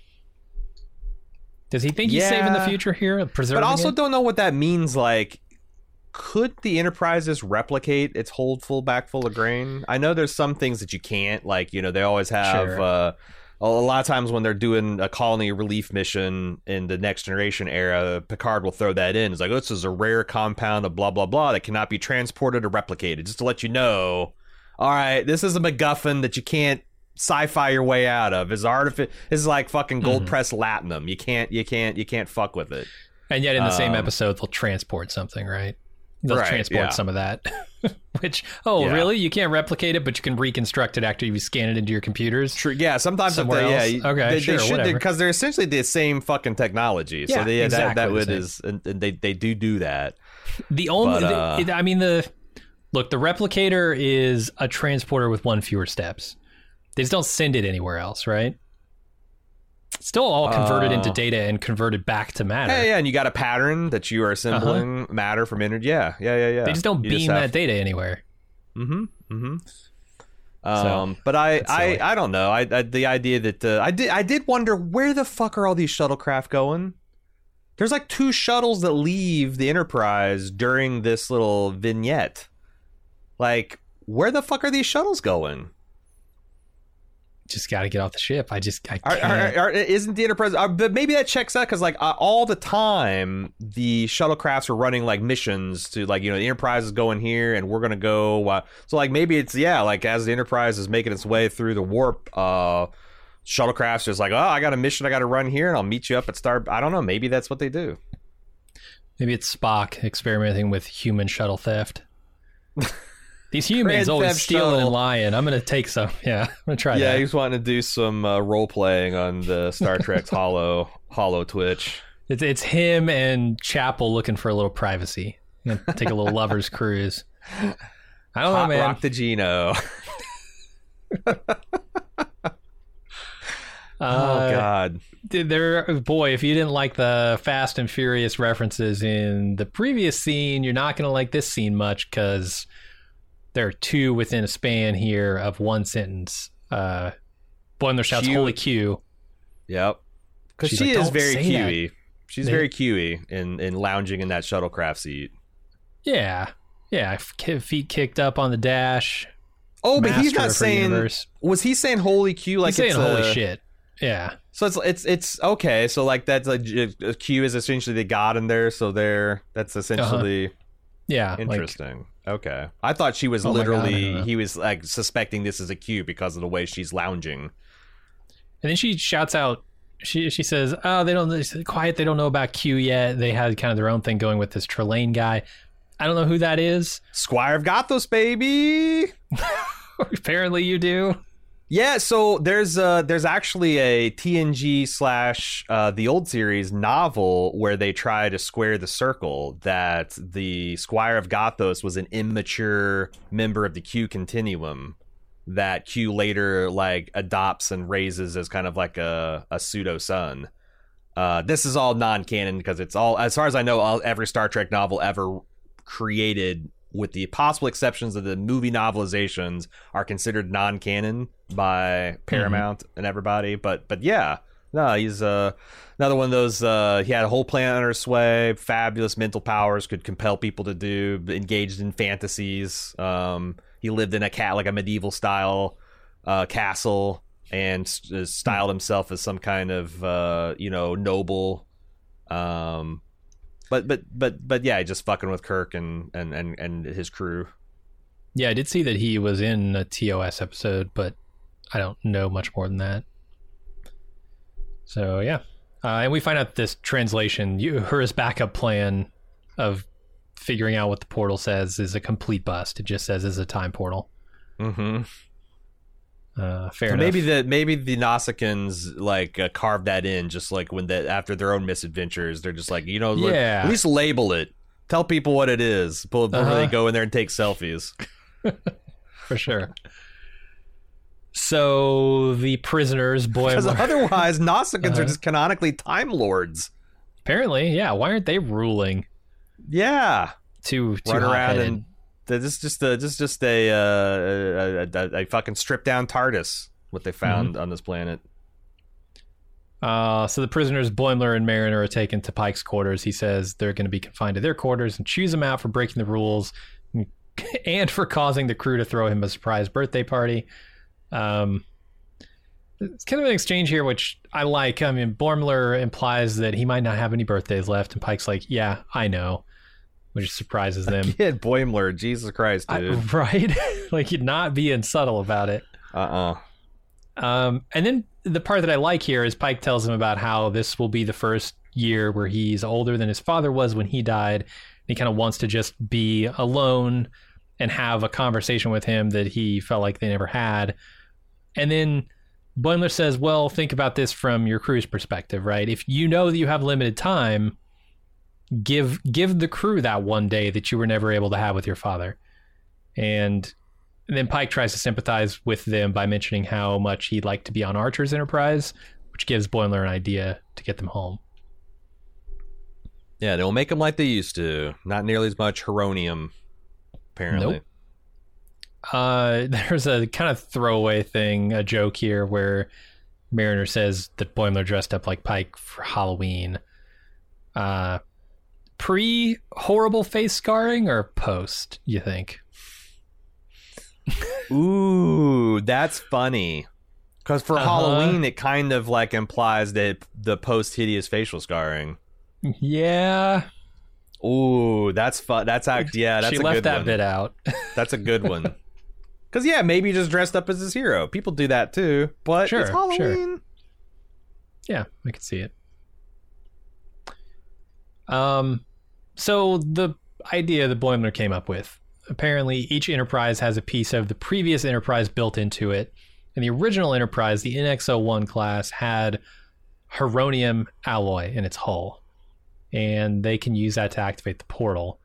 does he think he's Yeah. saving the future here, preserving But also it? don't know what that means. Like, could the Enterprises replicate its hold full back full of grain? I know there's some things that you can't. Like, you know, they always have Sure. uh, a lot of times when they're doing a colony relief mission in the Next Generation era, Picard will throw that in. It's like, oh, this is a rare compound of blah, blah, blah that cannot be transported or replicated. Just to let you know, all right, this is a MacGuffin that you can't sci-fi your way out of. It's artific- This is like fucking gold Mhm. pressed latinum. You can't, you can't, you can't fuck with it. And yet in the same Um, episode, they'll transport something, right? They'll Right, transport yeah. some of that. Which, oh, Yeah. really? You can't replicate it, but you can reconstruct it after you scan it into your computers? True. Yeah. Sometimes if Somewhere they, yeah, else? you- Okay, they, sure, they should whatever. because they're essentially the same fucking technology. So Yeah, they, exactly that that the would same. is and, and they they do do that. The only, But, uh, the, I mean, the look, the replicator is a transporter with one fewer steps. They just don't send it anywhere else, right? It's still all converted Uh, into data and converted back to matter. Yeah, yeah, and you got a pattern that you are assembling matter from energy. Yeah, yeah, yeah, yeah. They just don't You beam have- that data anywhere. Mm-hmm. Mm-hmm. So, Um, but I, that's I, silly. I don't know. I, I the idea that uh, I did, I did wonder where the fuck are all these shuttlecraft going? There's like two shuttles that leave the Enterprise during this little vignette. Like, where the fuck are these shuttles going? Just got to get off the ship. I just, I Are, can't. are, are, isn't the Enterprise? Uh, but maybe that checks out because, like, uh, all the time the shuttlecrafts are running like missions to, like, you know, the Enterprise is going here and we're gonna go. Uh, so, like, maybe it's yeah, like as the Enterprise is making its way through the warp, uh, shuttlecraft's just like, oh, I got a mission I got to run here, and I'll meet you up at Star. I don't know. Maybe that's what they do. Maybe it's Spock experimenting with human shuttle theft. These humans Grand always theft stealing shuttle. and lying. I'm going to take some. Yeah, I'm going to try Yeah, that. he's wanting to do some uh, role playing on the Star Trek's Hollow Hollow Twitch. It's, it's him and Chapel looking for a little privacy. Gonna take a little lover's cruise. I don't know, Hot man. Rock the Gino. Oh Uh, God. Did there, boy, if you didn't like the Fast and Furious references in the previous scene, you're not going to like this scene much because there are two within a span here of one sentence. Uh, Boimler shouts, Q. "Holy Q!" Yep. Because She's she like, is "Don't very say that." Q-y. She's They- very Q-y in, in lounging in that shuttlecraft seat. Yeah, yeah. f- ki- Feet kicked up on the dash. Oh, but he's Master not of her saying. universe. Was he saying "holy Q"? Like He's saying it's "Holy a- shit!" Yeah, So it's it's it's okay. So like that's like uh, Q is essentially the god in there. So there, that's essentially yeah. like- interesting. Okay, I thought she was Oh my God, I literally don't know. he was like suspecting this is a Q because of the way she's lounging. And then she shouts out, she she says, "Oh, they don't, it's quiet. They don't know about Q yet. They had kind of their own thing going with this Trelane guy. I don't know who that is. Squire of Gothos, baby. Apparently, you do. Yeah, so there's uh there's actually a T N G slash uh the old series novel where they try to square the circle that the Squire of Gothos was an immature member of the Q continuum that Q later like adopts and raises as kind of like a, a pseudo son. Uh, this is all non-canon because it's all, as far as I know, all, every Star Trek novel ever created, with the possible exceptions of the movie novelizations, are considered non-canon by Paramount and everybody. But but yeah, no, he's uh, another one of those. Uh, he had a whole planet under his sway, fabulous mental powers, could compel people to do, engaged in fantasies. Um, he lived in a cat like a medieval style uh, castle, and s- styled himself as some kind of uh, you know noble. Um, But but but but yeah, just fucking with Kirk and and and, and his crew. Yeah, I did see that he was in a T O S episode, but I don't know much more than that. So yeah, uh, and we find out this translation, you, her backup plan of figuring out what the portal says is a complete bust. It just says it's a time portal. Mm-hmm. Uh, fair So enough. maybe the maybe the Nausicaans like uh, carved that in, just like when that after their own misadventures, they're just like, you know, look, Yeah. at least label it, tell people what it is before Uh-huh. they go in there and take selfies. for sure. So the prisoners, boy, Because otherwise, Nausicaans Uh-huh. are just canonically Time Lords. apparently, yeah. Why aren't they ruling? Yeah, Too too run around hot-headed? and this is just a this is just a, uh, a, a, a fucking stripped down TARDIS. What they found mm-hmm. on this planet. Uh, so the prisoners Boimler and Mariner are taken to Pike's quarters. He says they're going to be confined to their quarters and chews them out for breaking the rules and for causing the crew to throw him a surprise birthday party. Um, it's kind of an exchange here, which I like. I mean, Boimler implies that he might not have any birthdays left, and Pike's like, yeah, I know, which surprises them. Kid Boimler, Jesus Christ, dude. I, right? Like, you're not being subtle about it. Uh-uh. Um, and then the part that I like here is Pike tells him about how this will be the first year where he's older than his father was when he died. He kind of wants to just be alone and have a conversation with him that he felt like they never had. And then Boimler says, well, think about this from your crew's perspective, right? If you know that you have limited time, give give the crew that one day that you were never able to have with your father. And And then Pike tries to sympathize with them by mentioning how much he'd like to be on Archer's Enterprise, which gives Boimler an idea to get them home. Yeah, they'll make them like they used to. Not nearly as much heronium, apparently. Nope. Uh, there's a kind of throwaway thing, a joke here, where Mariner says that Boimler dressed up like Pike for Halloween. Uh, pre-horrible face scarring or post, you think? Ooh, that's funny. Because for uh-huh. Halloween, it kind of like implies that the post-hideous facial scarring. Yeah. Ooh, that's fun. That's actually, yeah, that's she a left good that one. bit out. That's a good one. Because, yeah, maybe he just dressed up as his hero. People do that too. But sure, it's Halloween. Sure. Yeah, I can see it. Um, so the idea that Boimler came up with, apparently each Enterprise has a piece of the previous Enterprise built into it. And the original Enterprise, the N X oh one class, had heronium alloy in its hull. And they can use that to activate the portal.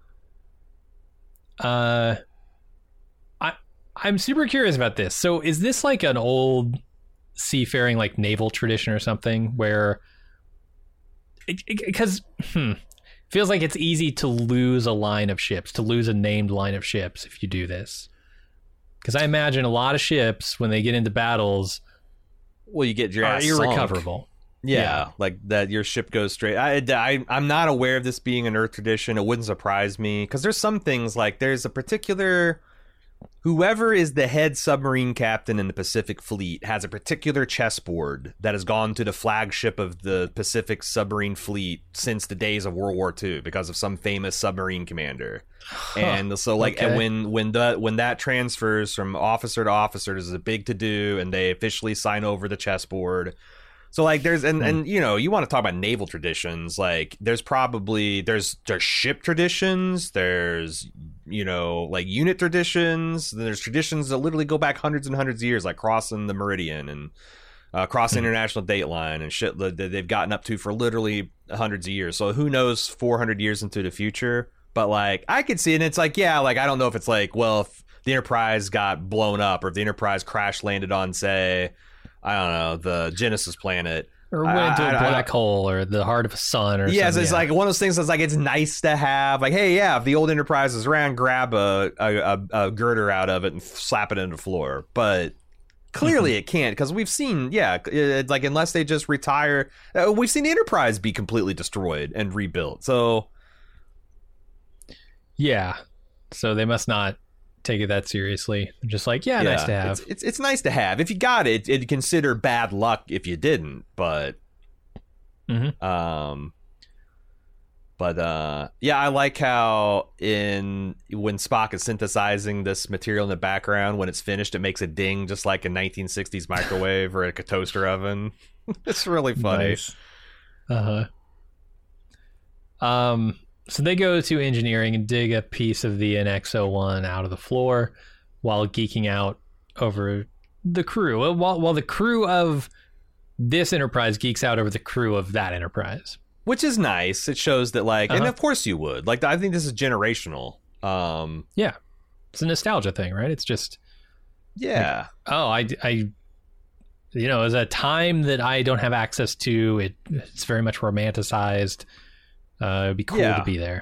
Uh, I, I'm super curious about this. So is this like an old seafaring, like naval tradition or something where... Because, hmm, feels like it's easy to lose a line of ships, to lose a named line of ships if you do this. Because I imagine a lot of ships, when they get into battles, well, you get your are ass irrecoverable. Yeah, yeah, like that your ship goes straight. I, I, I'm not aware of this being an Earth tradition. It wouldn't surprise me. Because there's some things, like there's a particular... Whoever is the head submarine captain in the Pacific Fleet has a particular chessboard that has gone to the flagship of the Pacific submarine fleet since the days of World War Two because of some famous submarine commander. Huh, and so like okay. and when when the when that transfers from officer to officer, there's a big to do and they officially sign over the chessboard. So like there's and, hmm. and you know, you want to talk about naval traditions, like there's probably there's there's ship traditions, there's you know, like unit traditions, there's traditions that literally go back hundreds and hundreds of years, like crossing the meridian and uh, crossing hmm. international date line and shit that they've gotten up to for literally hundreds of years. So who knows four hundred years into the future, but like I could see it and it's like, yeah, like I don't know if it's like, well, if the Enterprise got blown up or if the Enterprise crash landed on, say, I don't know, the Genesis planet. Or went into a black I, hole or the heart of a sun or yeah, something. So it's yeah. like one of those things that's like, it's nice to have. Like, hey, yeah, if the old Enterprise is around, grab a, a, a, a girder out of it and slap it into the floor. But clearly it can't because we've seen, yeah, it, like unless they just retire, uh, we've seen the Enterprise be completely destroyed and rebuilt. So, yeah, so they must not take it that seriously. They're just like, yeah, yeah, nice to have. It's, it's it's nice to have. If you got it, it'd consider bad luck if you didn't. But, mm-hmm. um, but uh, yeah, I like how in when Spock is synthesizing this material in the background, when it's finished, it makes a ding just like a nineteen sixties microwave or like a toaster oven. It's really funny. Nice. Uh huh. Um. So they go to engineering and dig a piece of the N X oh one out of the floor while geeking out over the crew. While, while the crew of this Enterprise geeks out over the crew of that Enterprise. Which is nice. It shows that, like, uh-huh. and of course you would. Like, I think this is generational. Um, yeah. It's a nostalgia thing, right? It's just... Yeah. Like, oh, I... I you know, it's a time that I don't have access to. It, it's very much romanticized. Uh, it'd be cool yeah. to be there.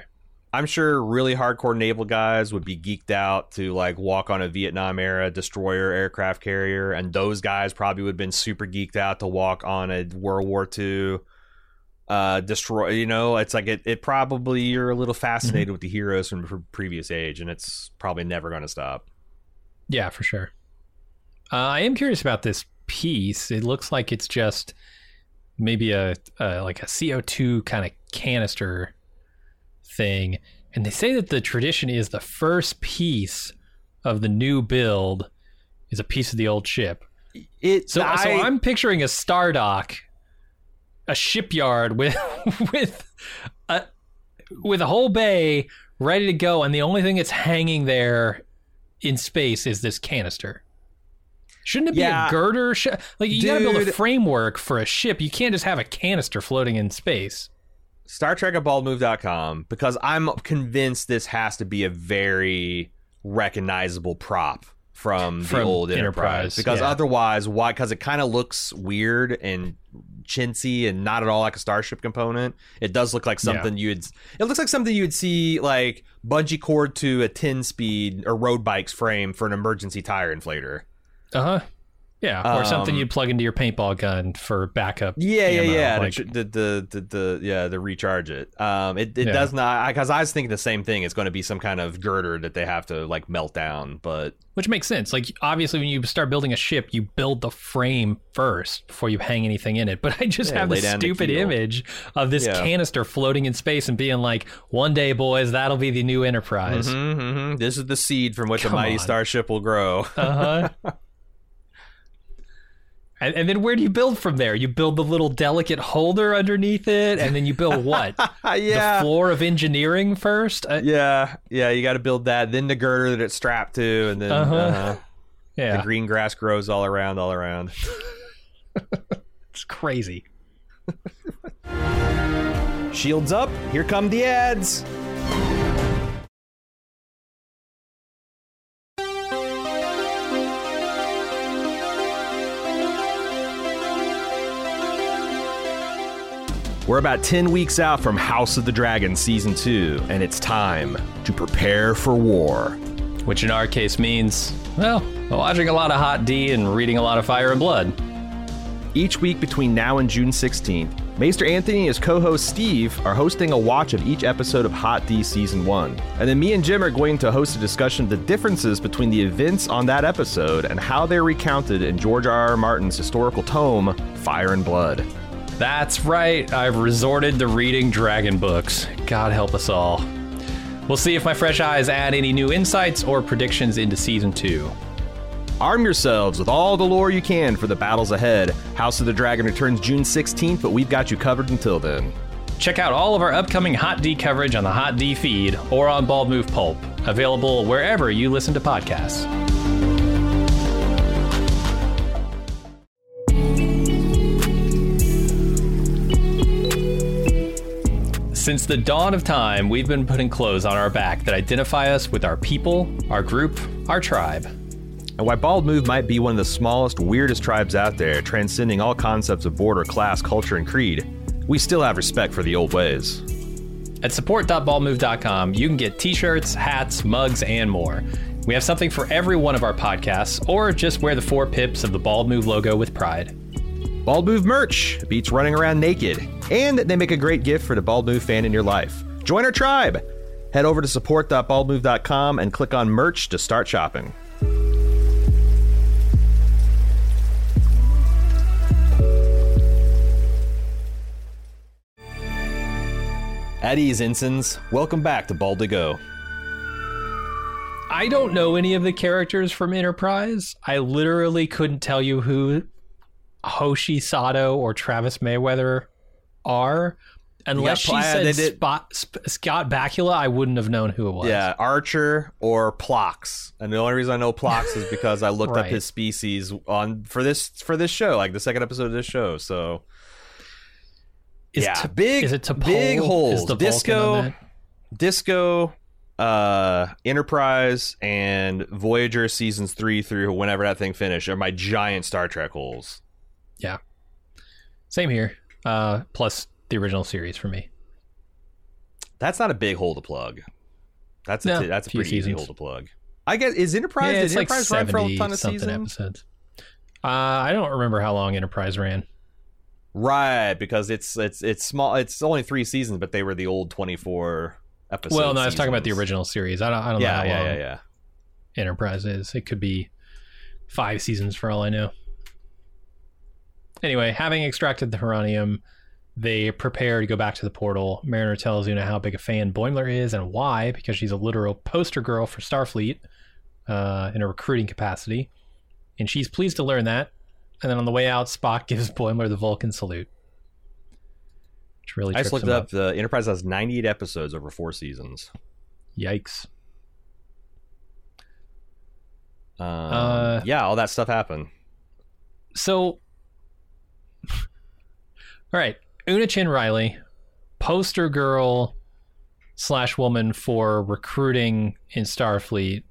I'm sure really hardcore naval guys would be geeked out to like walk on a Vietnam era destroyer aircraft carrier, and those guys probably would have been super geeked out to walk on a World War Two uh, destroyer. You know, it's like it, it probably you're a little fascinated mm-hmm. with the heroes from the previous age, and it's probably never going to stop. Yeah, for sure. Uh, I am curious about this piece. It looks like it's just maybe a, a like a C O two kind of canister thing, and they say that the tradition is the first piece of the new build is a piece of the old ship. It so, I, so I'm picturing a star dock, a shipyard with with a with a whole bay ready to go, and the only thing that's hanging there in space is this canister. Shouldn't it be yeah, a girder? Sh- like you dude, gotta build a framework for a ship. You can't just have a canister floating in space. Star Trek at bald move dot com, because I'm convinced this has to be a very recognizable prop from, from the old Enterprise. Enterprise because yeah. otherwise, why? Because it kind of looks weird and chintzy and not at all like a Starship component. It does look like something yeah. you'd. It looks like something you'd see like bungee cord to a ten speed or road bike's frame for an emergency tire inflator. Uh huh. Yeah, or um, something you'd plug into your paintball gun for backup. Yeah, ammo. yeah, yeah. Like, the, the, the, the, yeah, the recharge it. Um, it, it yeah. does not, because I, I was thinking the same thing. It's going to be some kind of girder that they have to like melt down, but which makes sense. Like obviously, when you start building a ship, you build the frame first before you hang anything in it. But I just yeah, have this stupid image of this yeah. canister floating in space and being like, "One day, boys, that'll be the new Enterprise." Mm-hmm, mm-hmm. This is the seed from which Come a mighty on. starship will grow. Uh huh. And, and then where do you build from there? You build the little delicate holder underneath it, and then you build what? yeah. The floor of engineering first? Uh, yeah, yeah, you got to build that, then the girder that it's strapped to, and then uh-huh. uh, yeah. the green grass grows all around, all around. It's crazy. Shields up, here come the ads. We're about ten weeks out from House of the Dragon Season two, and it's time to prepare for war. Which in our case means, well, watching a lot of Hot D and reading a lot of Fire and Blood. Each week between now and June sixteenth, Maester Anthony and his co-host Steve are hosting a watch of each episode of Hot D Season one. And then me and Jim are going to host a discussion of the differences between the events on that episode and how they're recounted in George R. R. Martin's historical tome, Fire and Blood. That's right, I've resorted to reading dragon books. God help us all. We'll see if my fresh eyes add any new insights or predictions into Season two. Arm yourselves with all the lore you can for the battles ahead. House of the Dragon returns June sixteenth, but we've got you covered until then. Check out all of our upcoming Hot D coverage on the Hot D feed or on Bald Move Pulp, available wherever you listen to podcasts. Since the dawn of time, we've been putting clothes on our back that identify us with our people, our group, our tribe. And while Bald Move might be one of the smallest, weirdest tribes out there, transcending all concepts of border, class, culture, and creed, we still have respect for the old ways. At support dot bald move dot com, you can get t-shirts, hats, mugs, and more. We have something for every one of our podcasts, or just wear the four pips of the Bald Move logo with pride. Bald Move merch beats running around naked, and they make a great gift for the Bald Move fan in your life. Join our tribe! Head over to support dot bald move dot com and click on merch to start shopping. At ease, ensigns. Welcome back to Bald to Go. I don't know any of the characters from Enterprise. I literally couldn't tell you who Hoshi Sato or Travis Mayweather are. Unless she pl- said did, Spot, Sp- Scott Bakula, I wouldn't have known who it was. Yeah, Archer or Plox. And the only reason I know Plox is because I looked right. up his species on for this for this show, like the second episode of this show. So Is yeah, t- big, is it T'Pol? big holes. Is the Disco, Disco, uh, Enterprise, and Voyager seasons three through whenever that thing finished are my giant Star Trek holes. Yeah, same here. Uh, plus the original series for me. That's not a big hole to plug. That's a No, t- that's a few pretty easy seasons. hole to plug. I guess is Enterprise. Yeah, did it's like Enterprise run for a seventy ton of something seasons? episodes. Uh, I don't remember how long Enterprise ran. Right, because it's it's it's small. It's only three seasons, but they were the old twenty-four episodes. Well, no, I was talking about the seasons. original series. I don't, I don't Yeah, know how yeah, long yeah, yeah. Enterprise is. It could be five seasons for all I know. Anyway, having extracted the Heronium, they prepare to go back to the portal. Mariner tells Una how big a fan Boimler is and why, because she's a literal poster girl for Starfleet uh, in a recruiting capacity. And she's pleased to learn that. And then on the way out, Spock gives Boimler the Vulcan salute. Which really I just trips looked him up. The Enterprise has ninety-eight episodes over four seasons. Yikes. Um, Uh, yeah, all that stuff happened. So, all right, Una Chin Riley, poster girl slash woman for recruiting in Starfleet.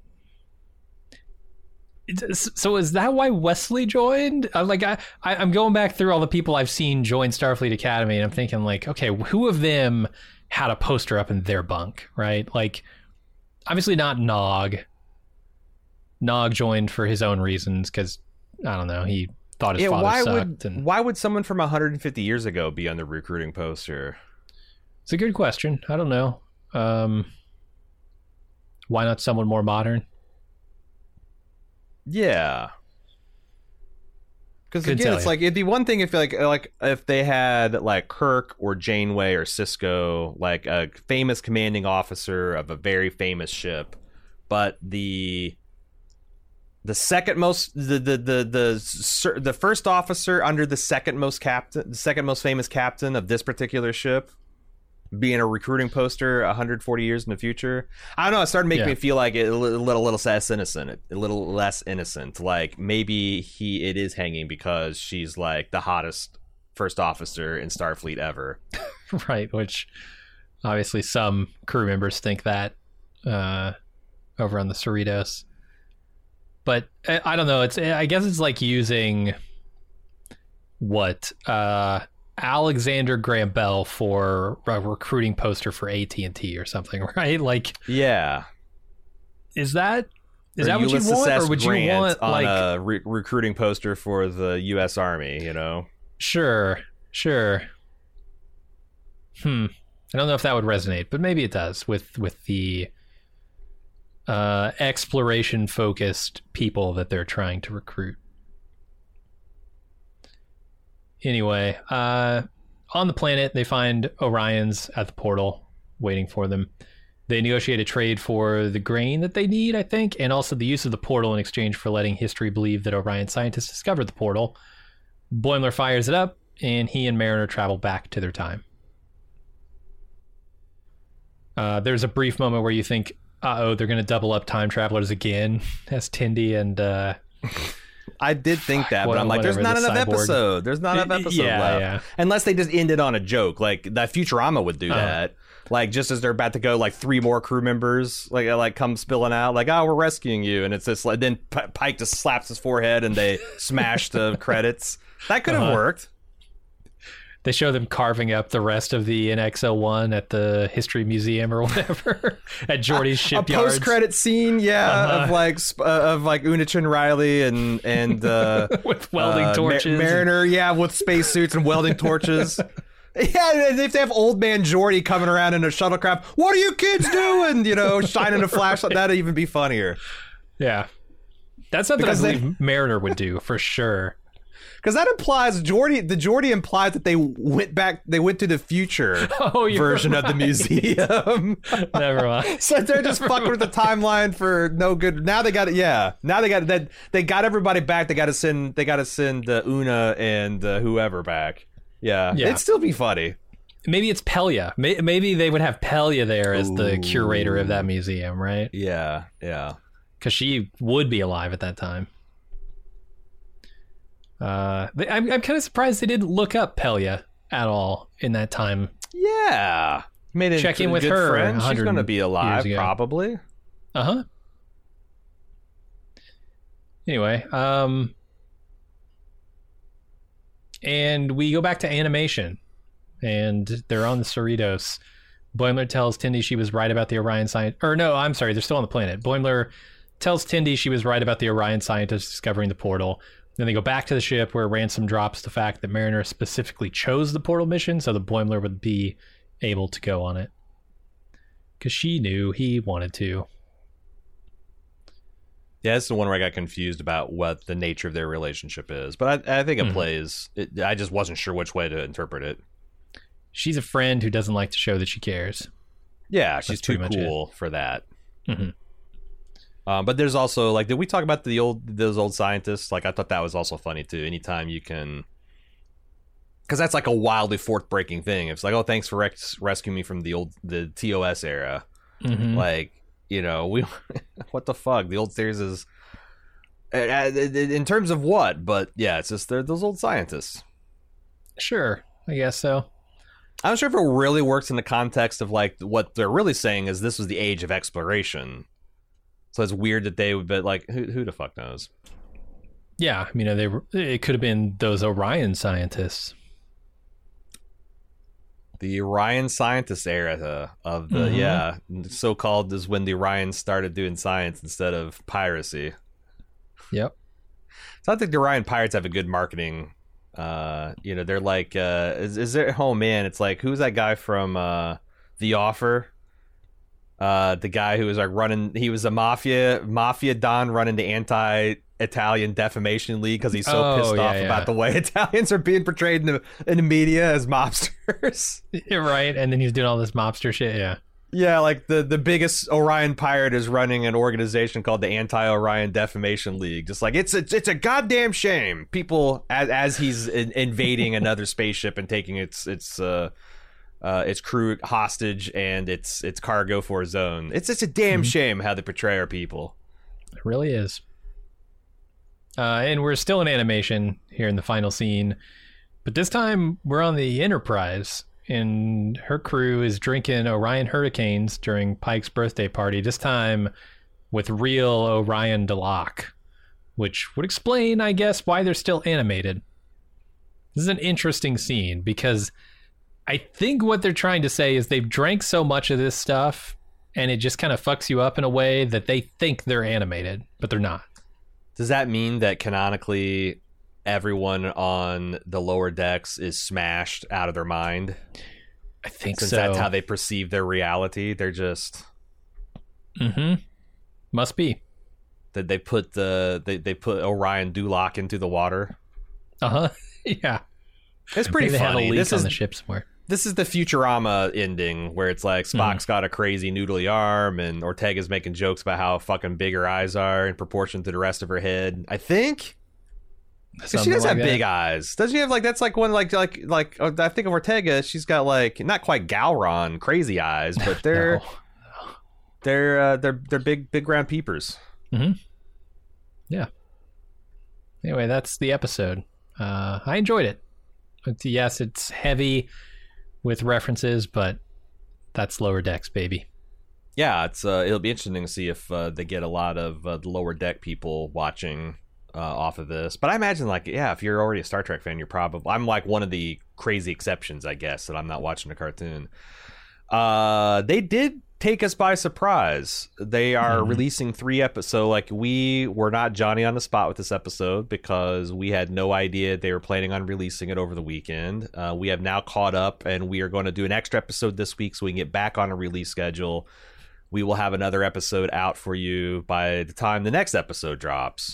It's- So is that why Wesley joined? I'm like, I, I, I'm going back through all the people I've seen join Starfleet Academy, and I'm thinking like, okay, who of them had a poster up in their bunk, right? Like, obviously not Nog. Nog joined for his own reasons because I don't know, he thought his Yeah, father why sucked. would and why would someone from one hundred fifty years ago be on the recruiting poster? It's a good question. I don't know. Um, why not someone more modern? Yeah, because Couldn't again, tell it's you. like it'd be one thing if like like if they had like Kirk or Janeway or Cisco, like a famous commanding officer of a very famous ship, but the the second most the the the the the, the first officer under the second most captain, the second most famous captain of this particular ship, being a recruiting poster one hundred forty years in the future. I don't know. It started making Yeah. me feel like it, a little, little less innocent, a little less innocent. Like maybe he it is hanging because she's like the hottest first officer in Starfleet ever. Right, which obviously some crew members think that uh, over on the Cerritos. But I, I don't know. It's I guess it's like using what uh, Alexander Graham Bell for a recruiting poster for A T and T or something, right? Like, Yeah. is that is Or that what Ulysses you want, S. or would Grant you want on like a re- recruiting poster for the U S Army? You know. Sure, sure. Hmm. I don't know if that would resonate, but maybe it does with with the uh, exploration-focused people that they're trying to recruit. Anyway, uh, on the planet, they find Orions at the portal waiting for them. They negotiate a trade for the grain that they need, I think, and also the use of the portal in exchange for letting history believe that Orion scientists discovered the portal. Boimler fires it up, and he and Mariner travel back to their time. Uh, there's a brief moment where you think, uh-oh, they're going to double up time travelers again as Tindy and... Uh, I did think that, What- but I'm like, there's whatever, not the enough cyborg. episode. There's not enough episode Yeah, left. yeah. Unless they just ended on a joke. Like, that Futurama would do Uh-huh. that. Like, just as they're about to go, like, three more crew members, like, like come spilling out. Like, oh, we're rescuing you. And it's just like, then P- Pike just slaps his forehead and they smash the credits. That could have Uh-huh. worked. They show them carving up the rest of the N X L one at the History Museum or whatever at Geordie's A shipyards. post-credit scene, yeah, Uh-huh. of like sp- uh, of like Una Chin Riley and and uh, with welding uh, Ma- torches. Mariner, yeah, with spacesuits and welding torches. Yeah, and if they have old man Geordie coming around in a shuttlecraft, what are you kids doing? You know, shining a flashlight. That'd even be funnier. Yeah. That's something Because I they- believe Mariner would do for sure. Because that implies Geordie, the Geordie implies that they went back, they went to the future Oh, you're version of the right. museum. Never mind. So they're just fucking with the timeline for no good. Now they got it. Yeah. Now they got that. They got everybody back. They got to send. They got to send uh, Una and uh, whoever back. Yeah. Yeah. It'd still be funny. Maybe it's Pelia. May- Maybe they would have Pelia there as the Ooh. curator of that museum, right? Yeah. Yeah. Because she would be alive at that time. Uh, they, I'm, I'm kind of surprised they didn't look up Pelia at all in that time. Yeah. Made a Check in good with her friend. one She's hundred going to be alive, years ago. probably. Uh huh. Anyway, um, and we go back to animation, and they're on the Cerritos. Boimler tells Tendi she was right about the Orion scientist. Or no, I'm sorry, they're still on the planet. Boimler tells Tendi she was right about the Orion scientist discovering the portal. Then they go back to the ship where Ransom drops the fact that Mariner specifically chose the portal mission so the Boimler would be able to go on it. Because she knew he wanted to. Yeah, that's the one where I got confused about what the nature of their relationship is. But I, I think it mm-hmm. plays. It, I just wasn't sure which way to interpret it. She's a friend who doesn't like to show that she cares. Yeah, That's she's too cool for that. Mm-hmm. Um, but there's also, like, did we talk about the old those old scientists? Like, I thought that was also funny, too. Anytime you can... Because that's like a wildly forth-breaking thing. It's like, oh, thanks for res- rescuing me from the old the T O S era. Mm-hmm. Like, you know, we what the fuck? The old series is... In terms of what? But, yeah, it's just they're those old scientists. Sure, I guess so. I'm not sure if it really works in the context of, like, what they're really saying is this was the age of exploration. So it's weird that they would, but, like, who who the fuck knows? Yeah, I mean, they were, it could have been those Orion scientists. The Orion scientist era of the, mm-hmm. yeah, so-called is when the Orions started doing science instead of piracy. Yep. So I think the Orion pirates have a good marketing. Uh, you know, they're like, uh, is, is there, oh man, it's like, who's that guy from uh, The Offer? Uh, the guy who was like running, he was a mafia, mafia don running the anti-Italian defamation league because he's so oh, pissed yeah, off yeah. about the way Italians are being portrayed in the, in the media as mobsters. Right, and then he's doing all this mobster shit, yeah. Yeah, like the, the biggest Orion pirate is running an organization called the Anti-Orion Defamation League. Just like, it's a, it's a goddamn shame. People, as, as he's in, invading another spaceship and taking its its uh, uh, its crew hostage and its its cargo for his own. It's just a damn mm-hmm. shame how they portray our people. It really is. Uh, and we're still in animation here in the final scene. But this time, we're on the Enterprise. And her crew is drinking Orion Hurricanes during Pike's birthday party, this time with real Orion Delac, which would explain, I guess, why they're still animated. This is an interesting scene because I think what they're trying to say is they've drank so much of this stuff and it just kind of fucks you up in a way that they think they're animated, but they're not. Does that mean that canonically everyone on the lower decks is smashed out of their mind? I think Since so. That's how they perceive their reality. They're just... Mm-hmm. Must be. That they put the they, they put Orion Dulac into the water. Uh-huh. Yeah. It's pretty Maybe funny. They have a leak this on is the ship somewhere. This is the Futurama ending where it's like Spock's mm-hmm. got a crazy noodly arm and Ortega's making jokes about how fucking big her eyes are in proportion to the rest of her head. I think... Something she does like have that. Big eyes. Doesn't she have like that's like one like like like oh, I think of Ortega. She's got like not quite Gowron crazy eyes, but they're no. they're uh, they're they're big big round peepers. Mm-hmm. Yeah. Anyway, that's the episode. Uh, I enjoyed it. But yes, it's heavy with references, but that's Lower Decks, baby. Yeah, it's uh, it'll be interesting to see if uh, they get a lot of uh, the Lower Deck people watching. Uh, off of this, but I imagine like yeah, if you're already a Star Trek fan, you're probably I'm like one of the crazy exceptions, I guess, that I'm not watching a cartoon. Uh, they did take us by surprise. They are mm-hmm. releasing three episodes. So like we were not Johnny on the spot with this episode because we had no idea they were planning on releasing it over the weekend. Uh, we have now caught up, and we are going to do an extra episode this week so we can get back on a release schedule. We will have another episode out for you by the time the next episode drops.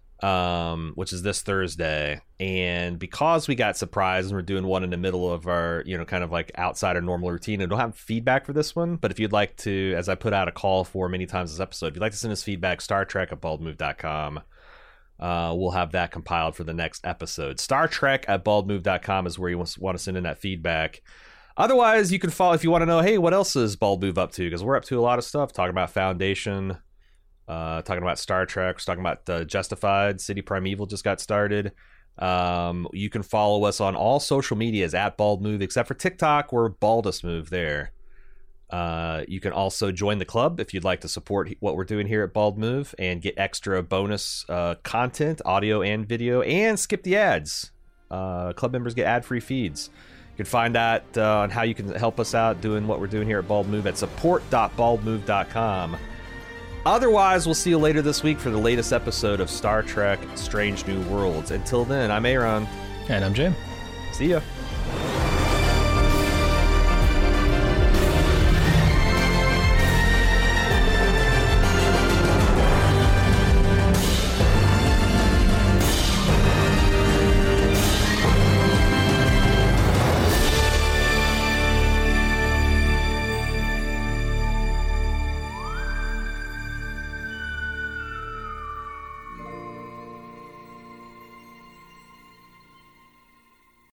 Um, which is this Thursday, and because we got surprised and we're doing one in the middle of our, you know, kind of like outside our normal routine, I don't have feedback for this one, but if you'd like to, as I put out a call for many times this episode, if you'd like to send us feedback, Star Trek at bald move dot com. Uh, we'll have that compiled for the next episode. Star Trek at bald move dot com is where you want to send in that feedback. Otherwise, you can follow if you want to know, hey, what else is Bald Move up to? Because we're up to a lot of stuff, talking about Foundation. Uh, talking about Star Trek, we're talking about uh, Justified, City Primeval just got started. Um, you can follow us on all social medias at Bald Move, except for TikTok, we're Baldest Move there. Uh, you can also join the club if you'd like to support what we're doing here at Bald Move and get extra bonus uh, content, audio and video, and skip the ads. Uh, club members get ad-free feeds. You can find that uh, on how you can help us out doing what we're doing here at Bald Move at support dot bald move dot com. Otherwise, we'll see you later this week for the latest episode of Star Trek Strange New Worlds. Until then, I'm Aaron. And I'm Jim. See ya.